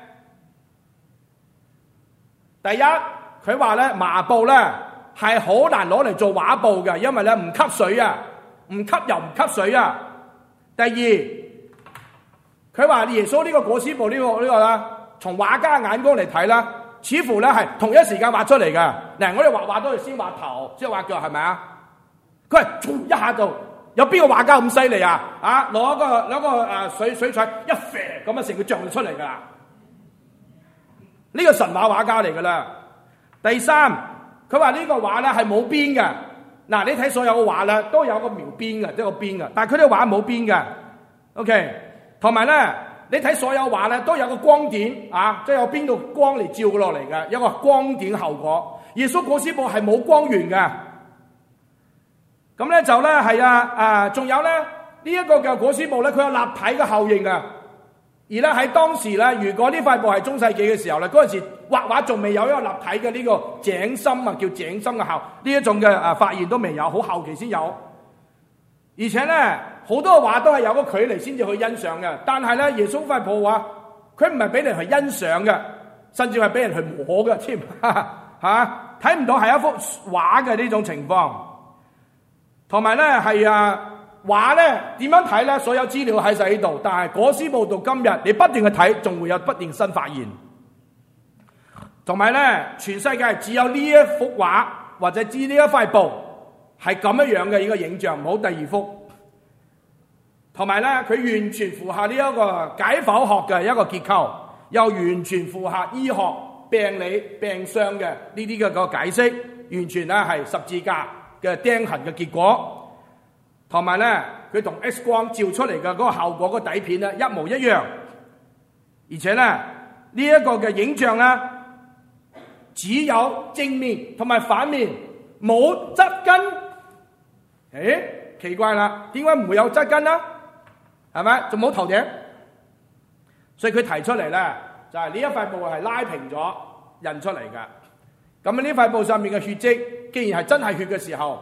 Speaker 2: 第一，佢話咧麻布咧係好難攞嚟做畫布嘅，因為咧唔吸水啊，唔吸油唔吸水啊。第二，佢話耶穌呢個裹屍布呢個啦，從畫家眼光嚟睇啦。似乎咧係同一時間畫出嚟嘅。嗱，我哋畫都係先畫頭，先畫腳，係咪啊？佢係一下就有邊個畫家咁犀利啊？攞個水彩一啡咁啊，成個像就出嚟噶啦。呢個神話畫家嚟噶啦。第三，佢話呢個畫咧係冇邊嘅。嗱，你睇所有嘅畫咧都有個描邊嘅，即係個邊嘅，但係佢啲畫冇邊嘅。OK， 同埋咧。你睇所有畫咧，都有個光點即係有邊度光嚟照落嚟嘅，有個光點後果。耶穌裹屍布係冇光源嘅，咁咧就咧係仲有咧呢一個嘅裹屍布咧，佢有立體嘅效應嘅。而咧喺當時咧，如果呢塊布係中世紀嘅時候咧，嗰陣時畫畫仲未有一個立體嘅呢個井深啊，叫井深嘅效呢一種嘅發現都未有，好後期先有。而且咧。好多畫都係有個距離先至去欣賞嘅，但係咧耶穌塊布畫，佢唔係俾人去欣賞嘅，甚至係俾人去摸嘅添，睇唔到係一幅畫嘅呢種情況。同埋咧係畫咧點樣睇咧？所有資料喺晒呢度，但係裹屍布到今日，你不斷去睇，仲會有不斷新發現。同埋咧，全世界只有呢一幅畫或者知呢一塊布係咁樣嘅呢個影像，唔好第二幅。同埋咧，佢完全符合呢一個解剖學嘅一個結構，又完全符合醫學病理病傷嘅呢啲嘅個解釋，完全咧係十字架嘅釘痕嘅結果。同埋咧，佢同 X 光照出嚟嘅嗰個效果個底片咧一模一樣。而且咧呢一個嘅影像咧，只有正面同埋反面，冇側根。奇怪啦，點解唔會有側根呢？係咪？仲冇頭頂，所以佢提出嚟咧，就係呢一塊布係拉平咗印出嚟嘅。咁呢塊布上面嘅血跡，既然係真係血嘅時候，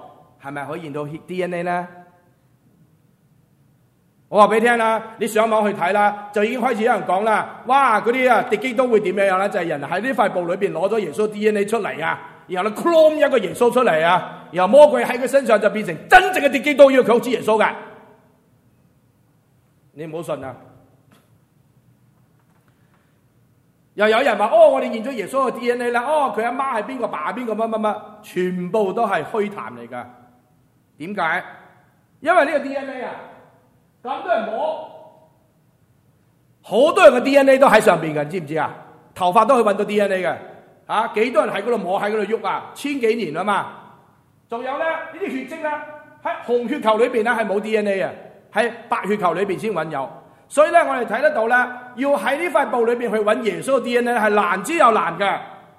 Speaker 2: 係咪可以驗到 DNA 咧？我話俾你聽啦，你上網去睇啦，就已經開始有人講啦，哇！嗰啲敵基督會點樣咧？就係人喺呢塊布裏邊攞咗耶穌 DNA 出嚟啊，然後咧 clone 一個耶穌出嚟啊，然後魔鬼喺佢身上就變成真正嘅敵基督，要佢好似耶穌嘅。你唔好信啊！又有人話我哋驗咗耶穌嘅 DNA 啦，佢阿媽係邊個，爸邊個乜乜乜，全部都係虛談嚟噶。點解？因為呢個 DNA 啊，咁多人摸，好多人嘅 DNA 都喺上邊嘅，知唔知啊？頭髮都可以揾到 DNA 嘅，幾多人喺嗰度摸，喺嗰度喐啊？千幾年啊嘛。仲有咧，呢啲血跡咧喺紅血球裏邊咧係冇 DNA 嘅，喺白血球裏邊先揾有。所以咧，我哋睇得到咧，要喺呢塊布裏邊去揾耶穌嘅 DNA 係難之又難嘅。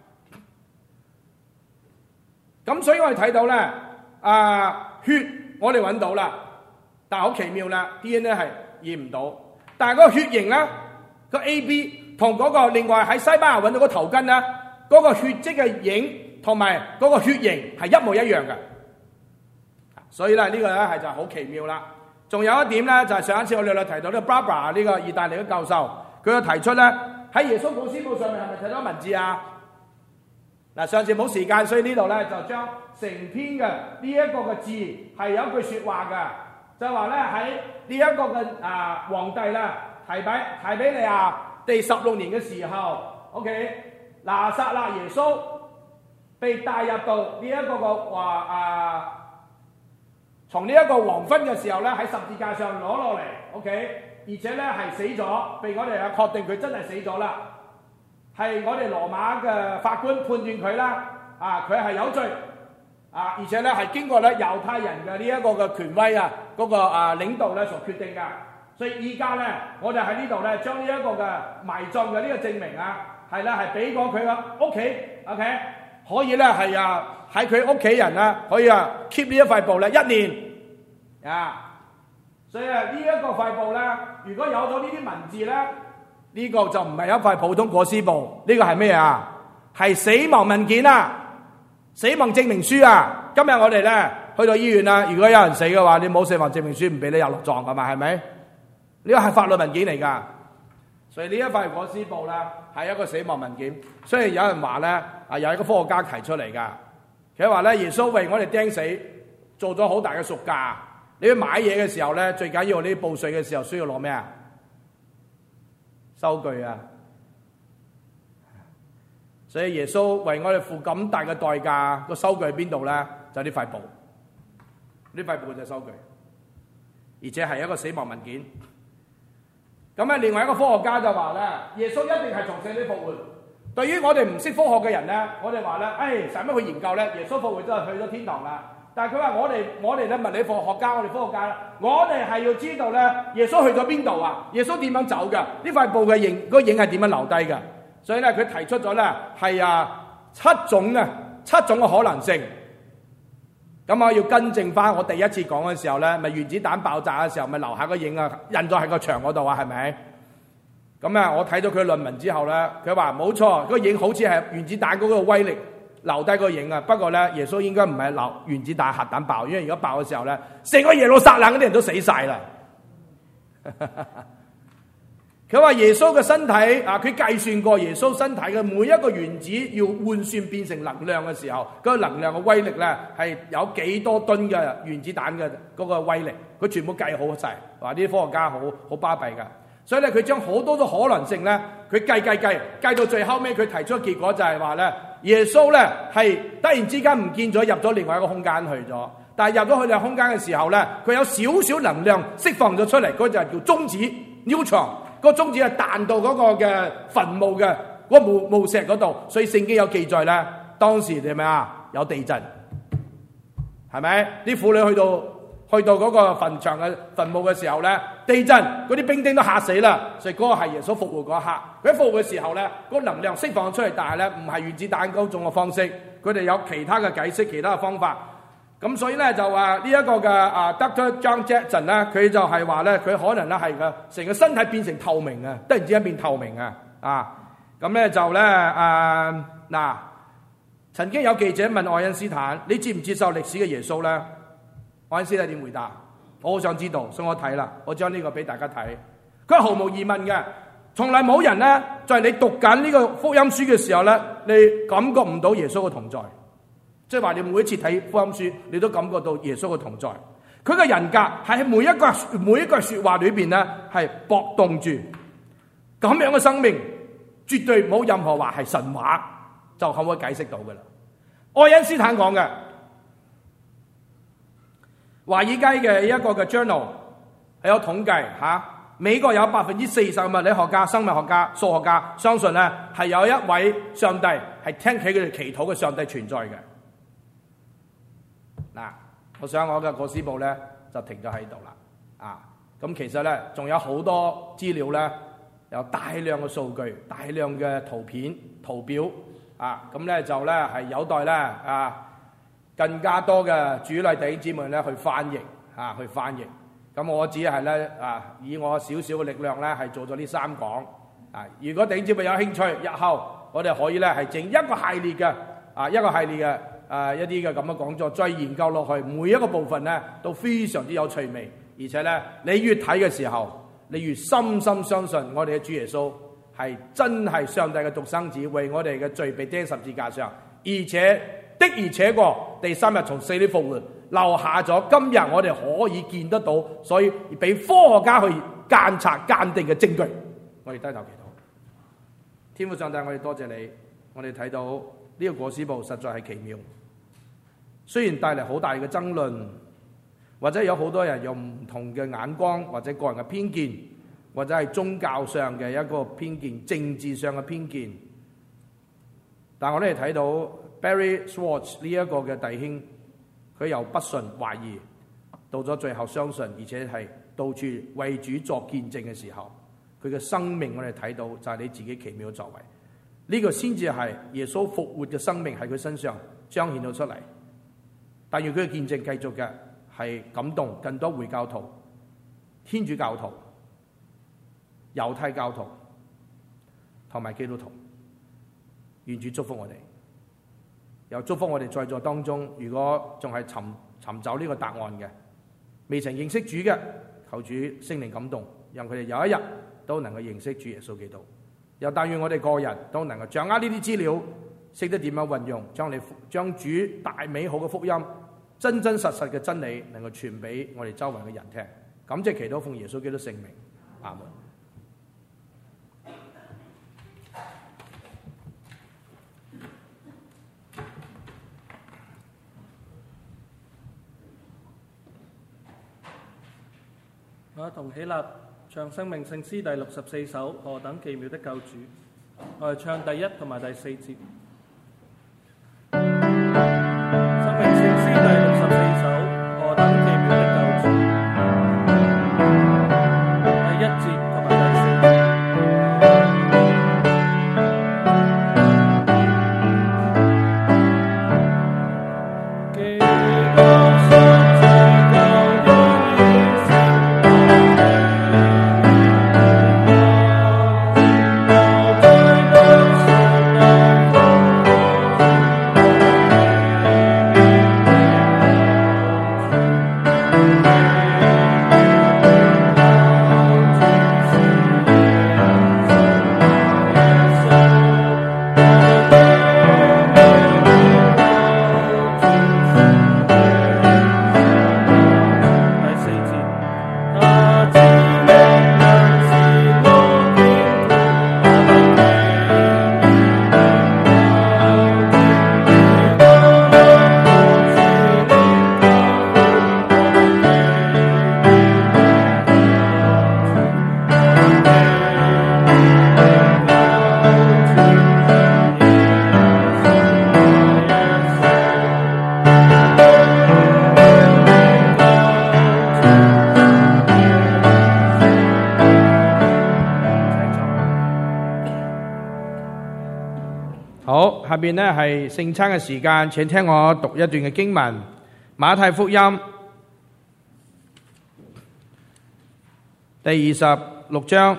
Speaker 2: 咁所以我哋睇到咧，血我哋揾到啦，但係好奇妙啦 ，DNA 係驗唔到。但係嗰個血型咧，個 AB 同嗰個另外喺西班牙揾到個頭巾咧，嗰個血跡嘅影同埋嗰個血型係一模一樣嘅。所以咧，呢個咧係就好奇妙啦。仲有一點咧，就係上一次我略略提到呢個 Barbara 呢個意大利嘅教授，佢有提出咧喺耶穌普斯布上面係咪睇到文字啊？嗱，上次冇時間，所以呢度咧就將成篇嘅呢一個嘅字係有一句説話嘅，就係話咧喺呢一個嘅皇帝啦，提比利亞第16年嘅時候 ，OK， 拿撒勒耶穌被帶入到呢一個嘅從呢一個黃昏嘅時候咧，喺十字架上攞落嚟 ，OK， 而且咧係死咗，被我哋確定佢真係死咗啦。係我哋羅馬嘅法官判斷佢啦，佢係有罪，而且咧係經過咧猶太人嘅呢一個嘅權威嗰個領導咧所決定㗎。所以依家咧，我哋喺呢度咧將呢一個嘅埋葬嘅呢個證明係咧係俾過佢嘅屋企 ，OK， 可以咧係喺佢屋企人可以keep 呢一塊布咧1年所以呢一個塊布咧，如果有咗呢啲文字咧，呢個就唔係一塊普通裹屍布，呢個係咩啊？係死亡文件死亡證明書啊！今日我哋咧去到醫院如果有人死嘅話，你冇死亡證明書唔俾你入落葬噶嘛，係咪？呢個係法律文件嚟噶，所以呢一塊裹屍布咧係一個死亡文件。所以有人話咧有一個科學家提出嚟噶，佢話咧耶穌為我哋釘死做咗好大嘅贖價。你去買嘢嘅時候咧，最緊要呢啲報稅嘅時候需要攞咩啊？收據啊！所以耶穌為我哋付咁大嘅代價，個收據喺邊度咧？就係呢塊布，呢塊布就係收據，而且係一個死亡文件。咁另外一個科學家就話咧，耶穌一定係從死裏復活。對於我哋唔識科學嘅人咧，我哋話咧，使乜去研究咧？耶穌復活真係去咗天堂啦。但係佢話我哋咧物理科學家，我哋科學家，我哋係要知道咧，耶穌去咗邊度啊？耶穌點樣走㗎？呢塊布嘅影，個影係點樣留低㗎？所以咧，佢提出咗咧係7種嘅可能性。咁我要更正翻我第一次講嘅時候咧，咪原子彈爆炸嘅時候咪留下個影印咗喺個牆嗰度係咪？咁我睇到佢論文之後咧，佢話冇錯，個影好似係原子彈嗰個威力留低個影不過咧，耶穌應該唔係留原子彈核彈爆，因為如果爆嘅時候咧，成個耶路撒冷嗰啲人都死晒啦。佢話耶穌嘅身體佢計算過耶穌身體嘅每一個原子要換算變成能量嘅時候，嗰個能量嘅威力咧係有幾多噸嘅原子彈嘅嗰個威力，佢全部計好晒，話啲科學家好巴閉噶。所以咧，佢將好多嘅可能性咧，佢計到最後尾，佢提出嘅結果就係話咧，耶穌咧係突然之間唔見咗，入咗另外一個空間去咗。但係入咗去另一個空間嘅時候咧，佢有少少能量釋放咗出嚟，嗰就係叫中子 neutron。個中子係彈到嗰個嘅墳墓嘅嗰個墓石嗰度，所以聖經有記載咧，當時係咪有地震，係咪？啲婦女去到嗰個墳場嘅墳墓嘅時候咧，地震，嗰啲兵丁都嚇死啦。所以嗰個係耶穌復活嗰一刻。佢喺復活嘅時候咧，嗰個能量釋放出嚟，但係咧唔係原子彈嗰種嘅方式，佢哋有其他嘅解釋，其他嘅方法。咁所以咧就話呢一個嘅Dr. John Jackson 咧，佢就係話咧，佢可能咧係成個身體變成透明突然之間變透明咁咧就咧曾經有記者問愛因斯坦：你接唔接受歷史嘅耶穌咧？ 愛因斯坦點回答？我好想知道，所以我睇啦，我將呢個俾大家睇。佢係毫無疑問嘅，從來冇人咧，在你讀緊呢個福音書嘅時候咧，你感覺唔到耶穌嘅同在。即係話你每一次睇福音書，你都感覺到耶穌嘅同在。佢嘅人格係喺每一句說話裏邊咧，係搏動住。咁樣嘅生命，絕對冇任何話係神話就可以解釋到嘅啦。愛因斯坦講嘅，華爾街嘅一個嘅 journal 係有統計吓，美國有40%嘅物理學家、生物學家、數學家相信咧係有一位上帝係聽起佢哋祈禱嘅上帝存在嘅。嗱，我想我嘅裹屍布咧就停咗喺度啦。咁其實咧仲有好多資料咧，有大量嘅數據、大量嘅圖片、圖表咁咧就咧係有待咧更加多嘅主內弟兄姊妹咧去翻譯咁我只係咧以我少少嘅力量咧係做咗呢3講如果弟兄姊妹有興趣，日後我哋可以咧係整一個系列嘅一啲嘅咁嘅講座，再研究落去，每一個部分咧都非常之有趣味，而且咧你越睇嘅時候，你越深深相信我哋嘅主耶穌係真係上帝嘅獨生子，為我哋嘅罪被釘十字架上，而且過第3日從死裏復活，留下咗今日我哋可以見得到，所以俾科學家去監察鑑定嘅證據。我哋低頭祈禱。天父上帝，我哋多謝你，我哋睇到呢個裹屍布實在係奇妙，雖然帶嚟好大嘅爭論，或者有好多人用唔同嘅眼光或者個人嘅偏見，或者係宗教上嘅一個偏見、政治上嘅偏見，但我哋睇到 Barry Schwartz 呢一個嘅弟兄，佢由不信懷疑到咗最後相信，而且係到處為主作見證嘅時候，佢嘅生命我哋睇到就係你自己奇妙嘅作為。呢個先至係耶穌復活嘅生命喺佢身上彰顯到出嚟。但願佢嘅見證繼續嘅係感動更多回教徒、天主教徒、猶太教徒同埋基督徒。願主祝福我哋，又祝福我哋在座當中，如果仲係尋找呢個答案嘅，未曾認識主嘅，求主聖靈感動，讓佢哋有一日都能夠認識主耶穌基督。又但願我哋個人都能夠掌握呢啲資料，識得點樣運用，將主大美好嘅福音、真真實實嘅真理，能夠傳俾我哋周圍嘅人聽。感謝祈禱奉耶穌基督聖名，阿門。
Speaker 3: 我同起立唱生命聖詩第64首，何等奇妙的救主。我哋唱第1同埋第4節。生命聖詩第64首，何等奇妙的救主。第1節同埋第4節。
Speaker 2: 下邊呢係聖餐嘅時間，請聽我讀一段嘅經文，馬太福音第26章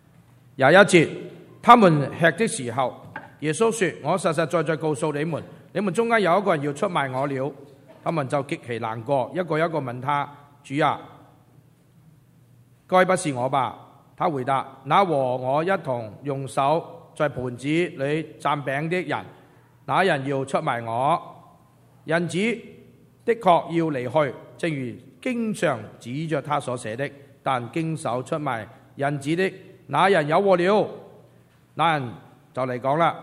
Speaker 2: 21節。他們吃的時候，耶穌說：我實實在在告訴你們， 你們中間有一個人要出賣我了。他們就極其難過，一個一個問他：主啊，該不是我吧？他回答：那和我一同用手在盤子裏蘸餅的人，那人要出賣我。人子的確要離去，正如經上指着他所寫的，但經手出賣人子的那人有禍了。那人就嚟講啦，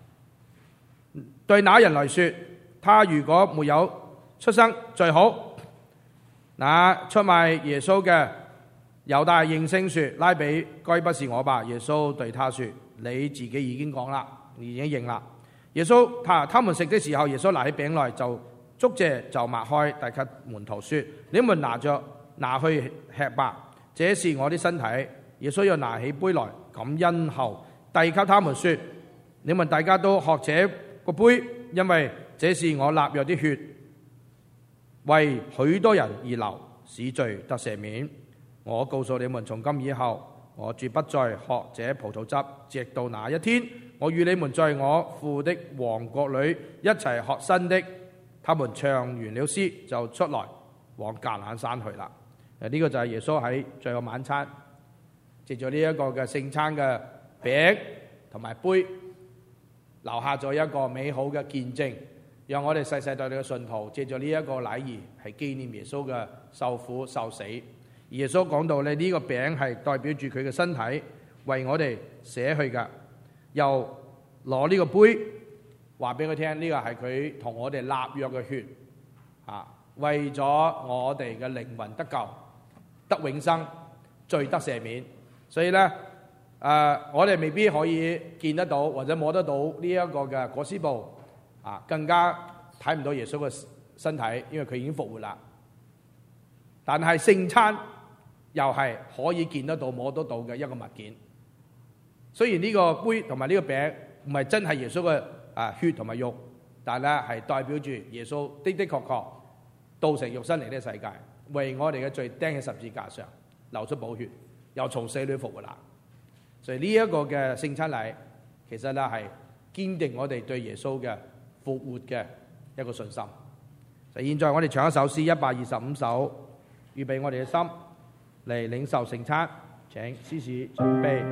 Speaker 2: 對那人來說，他如果沒有出生最好。那出賣耶穌嘅猶大應聲說：拉比，該不是我吧？耶穌對他說：你自己已經講啦，你已經認啦。耶穌他們食的時候，耶穌拿起餅來就祝謝，就擘開，遞給門徒說：你們拿去吃吧，這是我的身體。耶穌又拿起杯來感恩後，遞給他們說：你們大家都喝這個杯，因為這是我立約的血，為許多人而流，使罪得赦免。我告訴你們，從今以後，我絕不再喝這葡萄汁，直到那一天，我與你們在我父的王國裏一齊喝新的。他們唱完了詩，就出來往橄欖山去啦。呢個就係耶穌喺最後晚餐，藉咗呢一個嘅聖餐嘅餅同埋杯，留下咗一個美好嘅見證，讓我哋世世代代嘅信徒藉咗呢一個禮儀，係紀念耶穌嘅受苦受死。耶穌講到咧，呢個餅係代表住佢嘅身體，為我哋捨去嘅。又攞呢個杯，話俾佢聽，呢個係佢同我哋立約嘅血，為咗我哋嘅靈魂得救、得永生、罪得赦免。所以咧，我哋未必可以見得到或者摸得到呢一個嘅裹屍布，更加睇唔到耶穌嘅身體，因為佢已經復活啦。但係聖餐又係可以見得到、摸得到嘅一個物件。雖然呢個杯同埋呢個餅唔係真係耶穌嘅血同埋肉，但係咧係代表住耶穌的確道成肉身嚟呢個世界，為我哋嘅罪釘喺十字架上，流出寶血，又從死裏復活啦。所以呢一個嘅聖餐禮，其實咧係堅定我哋對耶穌嘅復活嘅一個信心。所以現在我哋唱一首詩125首，預備我哋嘅心嚟領受聖餐。請司事準備。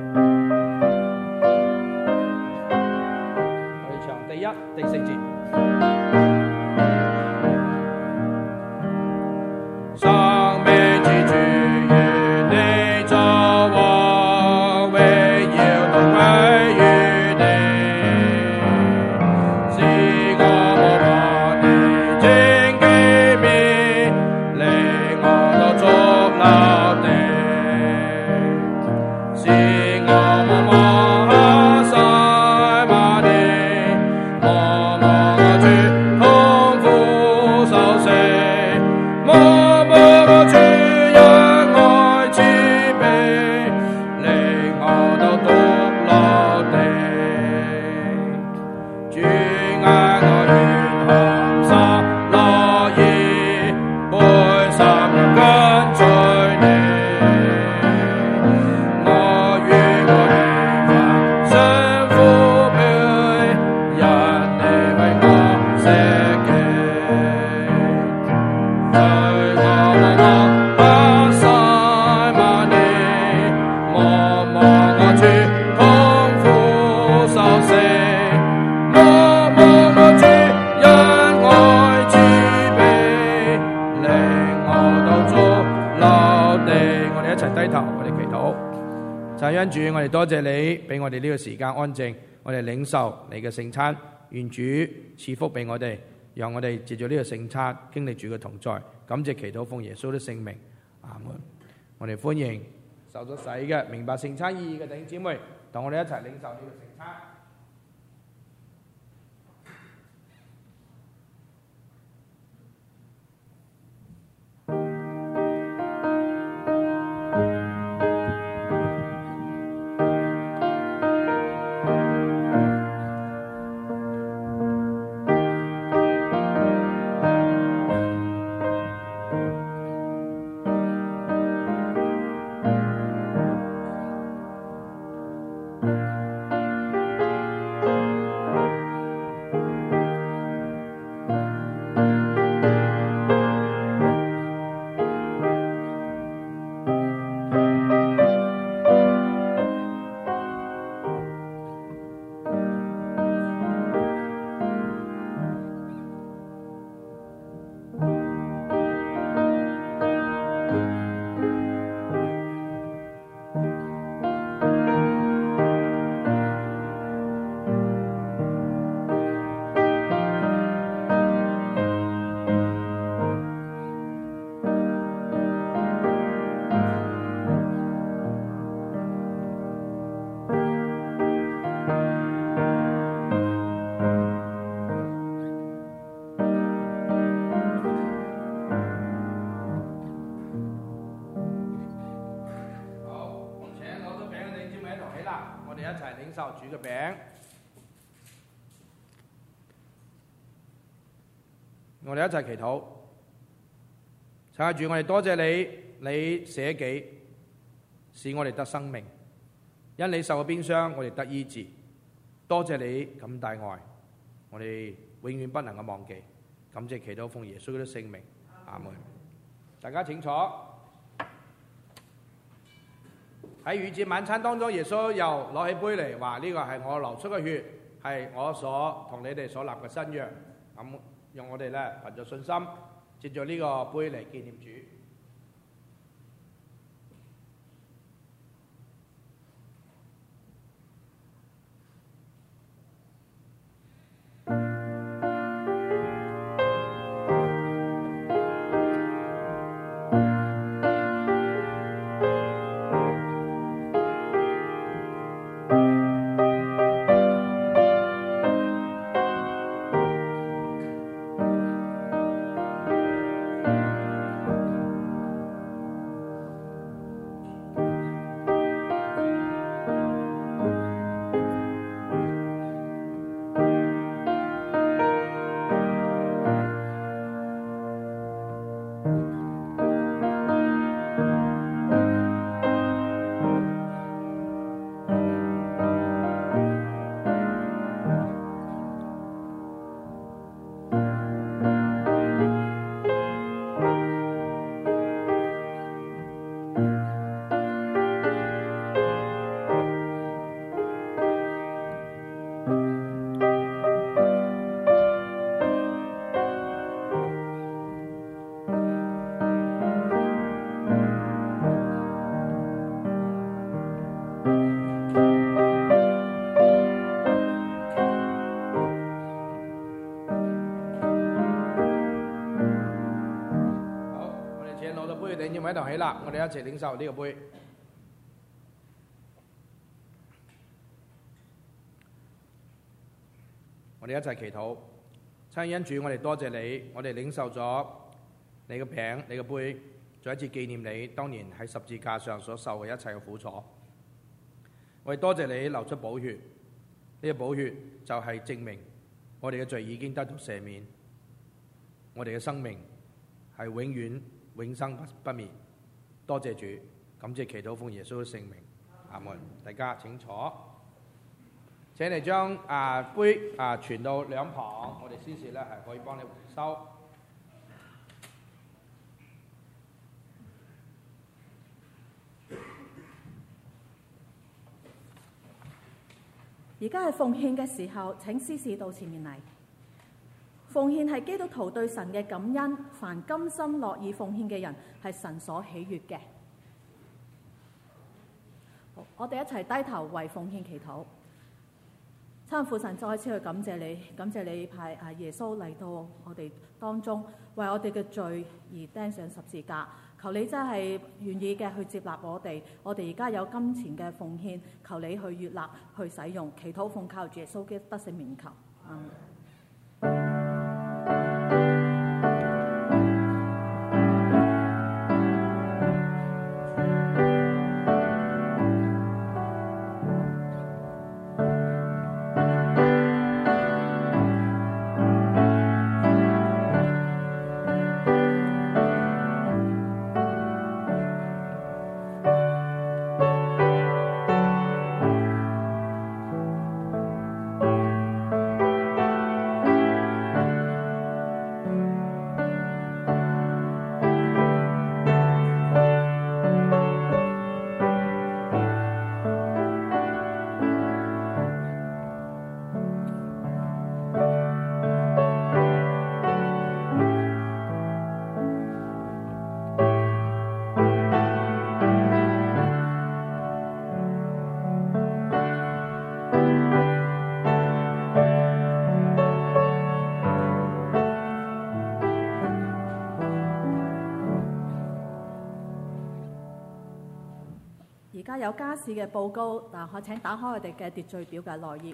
Speaker 2: 我哋唱第1、第4節。生命之主，願你作王，榮耀都歸於你，使我無把你正記面，令我都足留地，使我無望塞馬地，我主痛苦受死。主，我哋多謝你俾我哋呢個時間安靜，我哋領受你嘅聖餐，願主賜福俾我哋，讓我哋藉住呢個聖餐經歷主嘅同在，感謝祈禱奉耶穌的聖名，阿門。我哋歡迎受咗洗嘅、明白聖餐意義嘅弟兄姊妹，同我哋一齊領受呢個聖餐。 立，我哋一齊領受主嘅餅。我哋一齊祈禱。親愛的主，我哋多謝你，你捨己，使我哋得生命。因你受嘅鞭傷，我哋得醫治。多謝你咁大愛，我哋永遠不能夠忘記。感謝祈禱奉耶穌嘅聖名，阿門。大家請坐。喺逾節晚餐當中，耶穌又攞起杯嚟話：呢個係我流出嘅血，係我所同你哋所立嘅新約。咁用我哋咧憑着信心，藉著呢個杯嚟紀念主。喺度起立，我哋一齊領受呢個杯。我哋一齊祈禱。親恩主，我哋多謝你，我哋領受咗你嘅餅、你嘅杯，再一次紀念你當年喺十字架上所受嘅一切嘅苦楚。我哋多謝你流出寶血，呢個寶血就係證明我哋嘅罪已經得到赦免，我哋嘅生命係永遠永生不滅。多謝主，感謝祈禱奉耶穌嘅聖名，阿門。大家請坐，請你將杯傳到兩旁，我哋司事咧係可以幫你回收。
Speaker 1: 而家係奉獻嘅時候，請司事到前面嚟。奉獻係基督徒對神嘅感恩，凡甘心樂意奉獻嘅人係神所喜悅嘅。好，我哋一齊低頭為奉獻祈禱。親父神，再一次去感謝你，感謝你派耶穌嚟到我哋當中，為我哋嘅罪而釘上十字架。求你真係願意嘅去接納我哋而家有金錢嘅奉獻，求你去悅納去使用。祈禱奉靠耶穌基督得勝名求。而家有家事嘅報告，我請打開我哋嘅秩序表嘅內頁。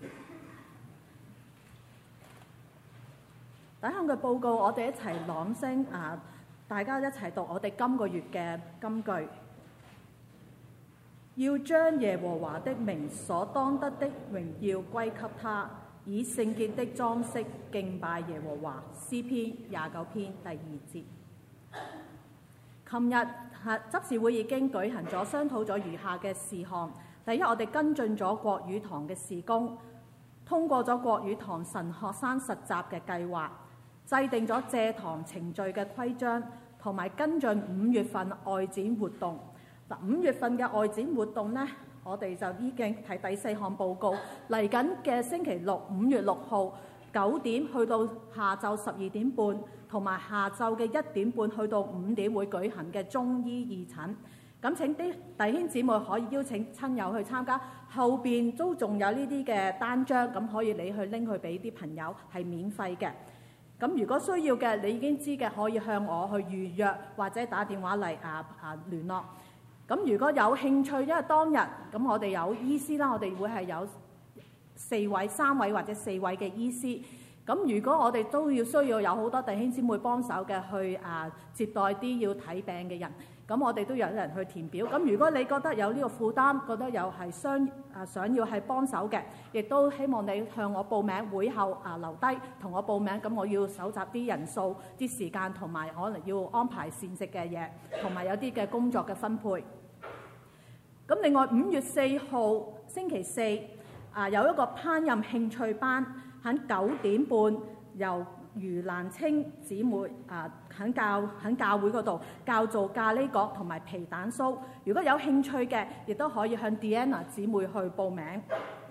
Speaker 1: 第一項嘅報告，我哋一齊朗聲大家一齊讀我哋今個月嘅金句。 要將耶和華的名所當得的榮耀歸給他，以聖潔的裝飾敬拜耶和華。詩篇29篇第2節。琴日執事會已經舉行咗商討咗餘下嘅事項。第一，我哋跟進咗國語堂嘅事工，通過咗國語堂神學生實習嘅計劃，制定咗借堂程序嘅規章，同埋跟進5月份外展活動。嗱，5月份嘅外展活動呢，我哋就已經係第4項報告。嚟緊嘅星期六5月6號9點去到下晝12點半，同埋下晝嘅1點半去到5點會舉行嘅中醫義診。咁請啲弟兄姊妹可以邀請親友去參加，後邊都仲有呢啲嘅單張，咁可以你去拎去俾啲朋友，係免費嘅。咁如果需要嘅，你已經知嘅，可以向我去預約或者打電話嚟聯絡。咁如果有興趣，因為當日咁我哋有醫師啦，我哋會係有3位或者4位嘅醫師。咁如果我哋都需要有好多弟兄姊妹幫手嘅去接待啲要睇病嘅人，咁我哋都有人去填表。咁如果你覺得有呢個負擔，覺得有係想要係幫手嘅，亦都希望你向我報名，會後留低同我報名。咁我要搜集啲人數、啲時間，同埋可能要安排膳食嘅嘢，同埋有啲嘅工作嘅分配。咁另外5月4號星期四有一個烹飪興趣班，喺9點半由余蘭清姊妹喺教會嗰度教做咖喱角同埋皮蛋酥。如果有興趣嘅，亦都可以向 Diana 姊妹去報名。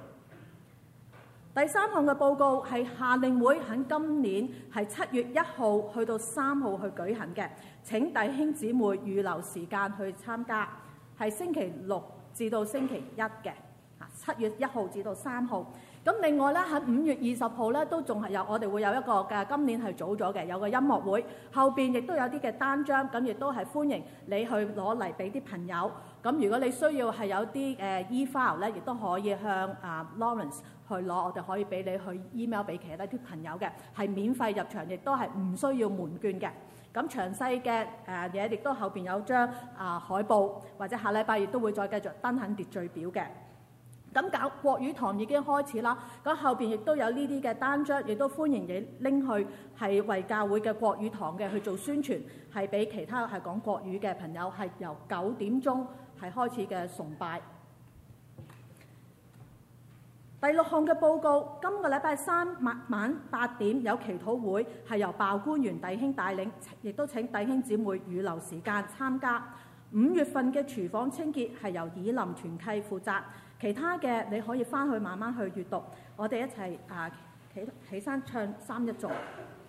Speaker 1: 第3項嘅報告係夏令會喺今年係7月1號去到3號去舉行嘅，請弟兄姊妹預留時間去參加，係星期6至到星期1嘅，7月1號至到3號。咁另外咧喺5月20號咧都仲係有，我哋會有一個嘅，今年係早咗嘅，有個音樂會，後邊亦都有啲嘅單張，咁亦都係歡迎你去攞嚟俾啲朋友。咁如果你需要係有啲e-file 咧，亦都可以向Lawrence 去攞，我哋可以俾你去 email 俾其他啲朋友嘅，係免費入場，亦都係唔需要門券嘅。咁詳細嘅嘢亦都後邊有張海報，或者下禮拜亦都會再繼續登喺秩序表嘅。咁搞國語堂已經開始啦，咁後邊亦都有呢啲嘅單張，亦都歡迎你拎去係為教會嘅國語堂嘅去做宣傳，係俾其他係講國語嘅朋友，係由9點鐘係開始嘅崇拜。第6項嘅報告，今個禮拜3晚8點有祈禱會，係由鮑官員弟兄帶領，亦都請弟兄姊妹預留時間參加。5月份嘅廚房清潔係由以林團契負責。其他嘅你可以翻去慢慢去閱讀，我哋一齊起身唱3一頌。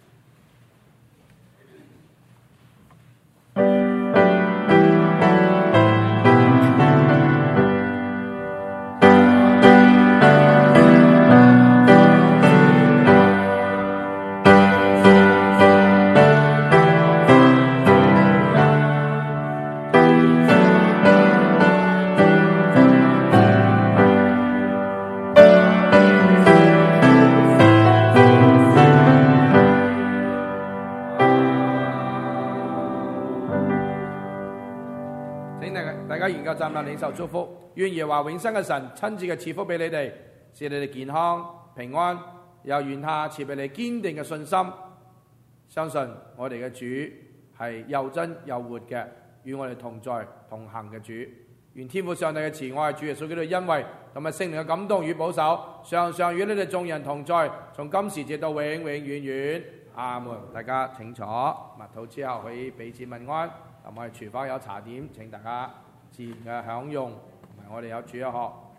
Speaker 2: 站立領受祝福，願耶和華永生嘅神親自嘅賜福俾你哋，使你哋健康平安，由願下賜俾你堅定嘅信心，相信我哋嘅主係又真又活嘅，與我哋同在同行嘅主。願天父上帝嘅慈愛、主耶穌基督嘅恩惠同埋聖靈嘅感動與保守，常常與你哋眾人同在，從今時直到永永遠遠。阿門。大家請坐，默禱之後可以彼此問安。咁我哋廚房有茶點，請大家自然嘅享用，同埋我哋有主日學。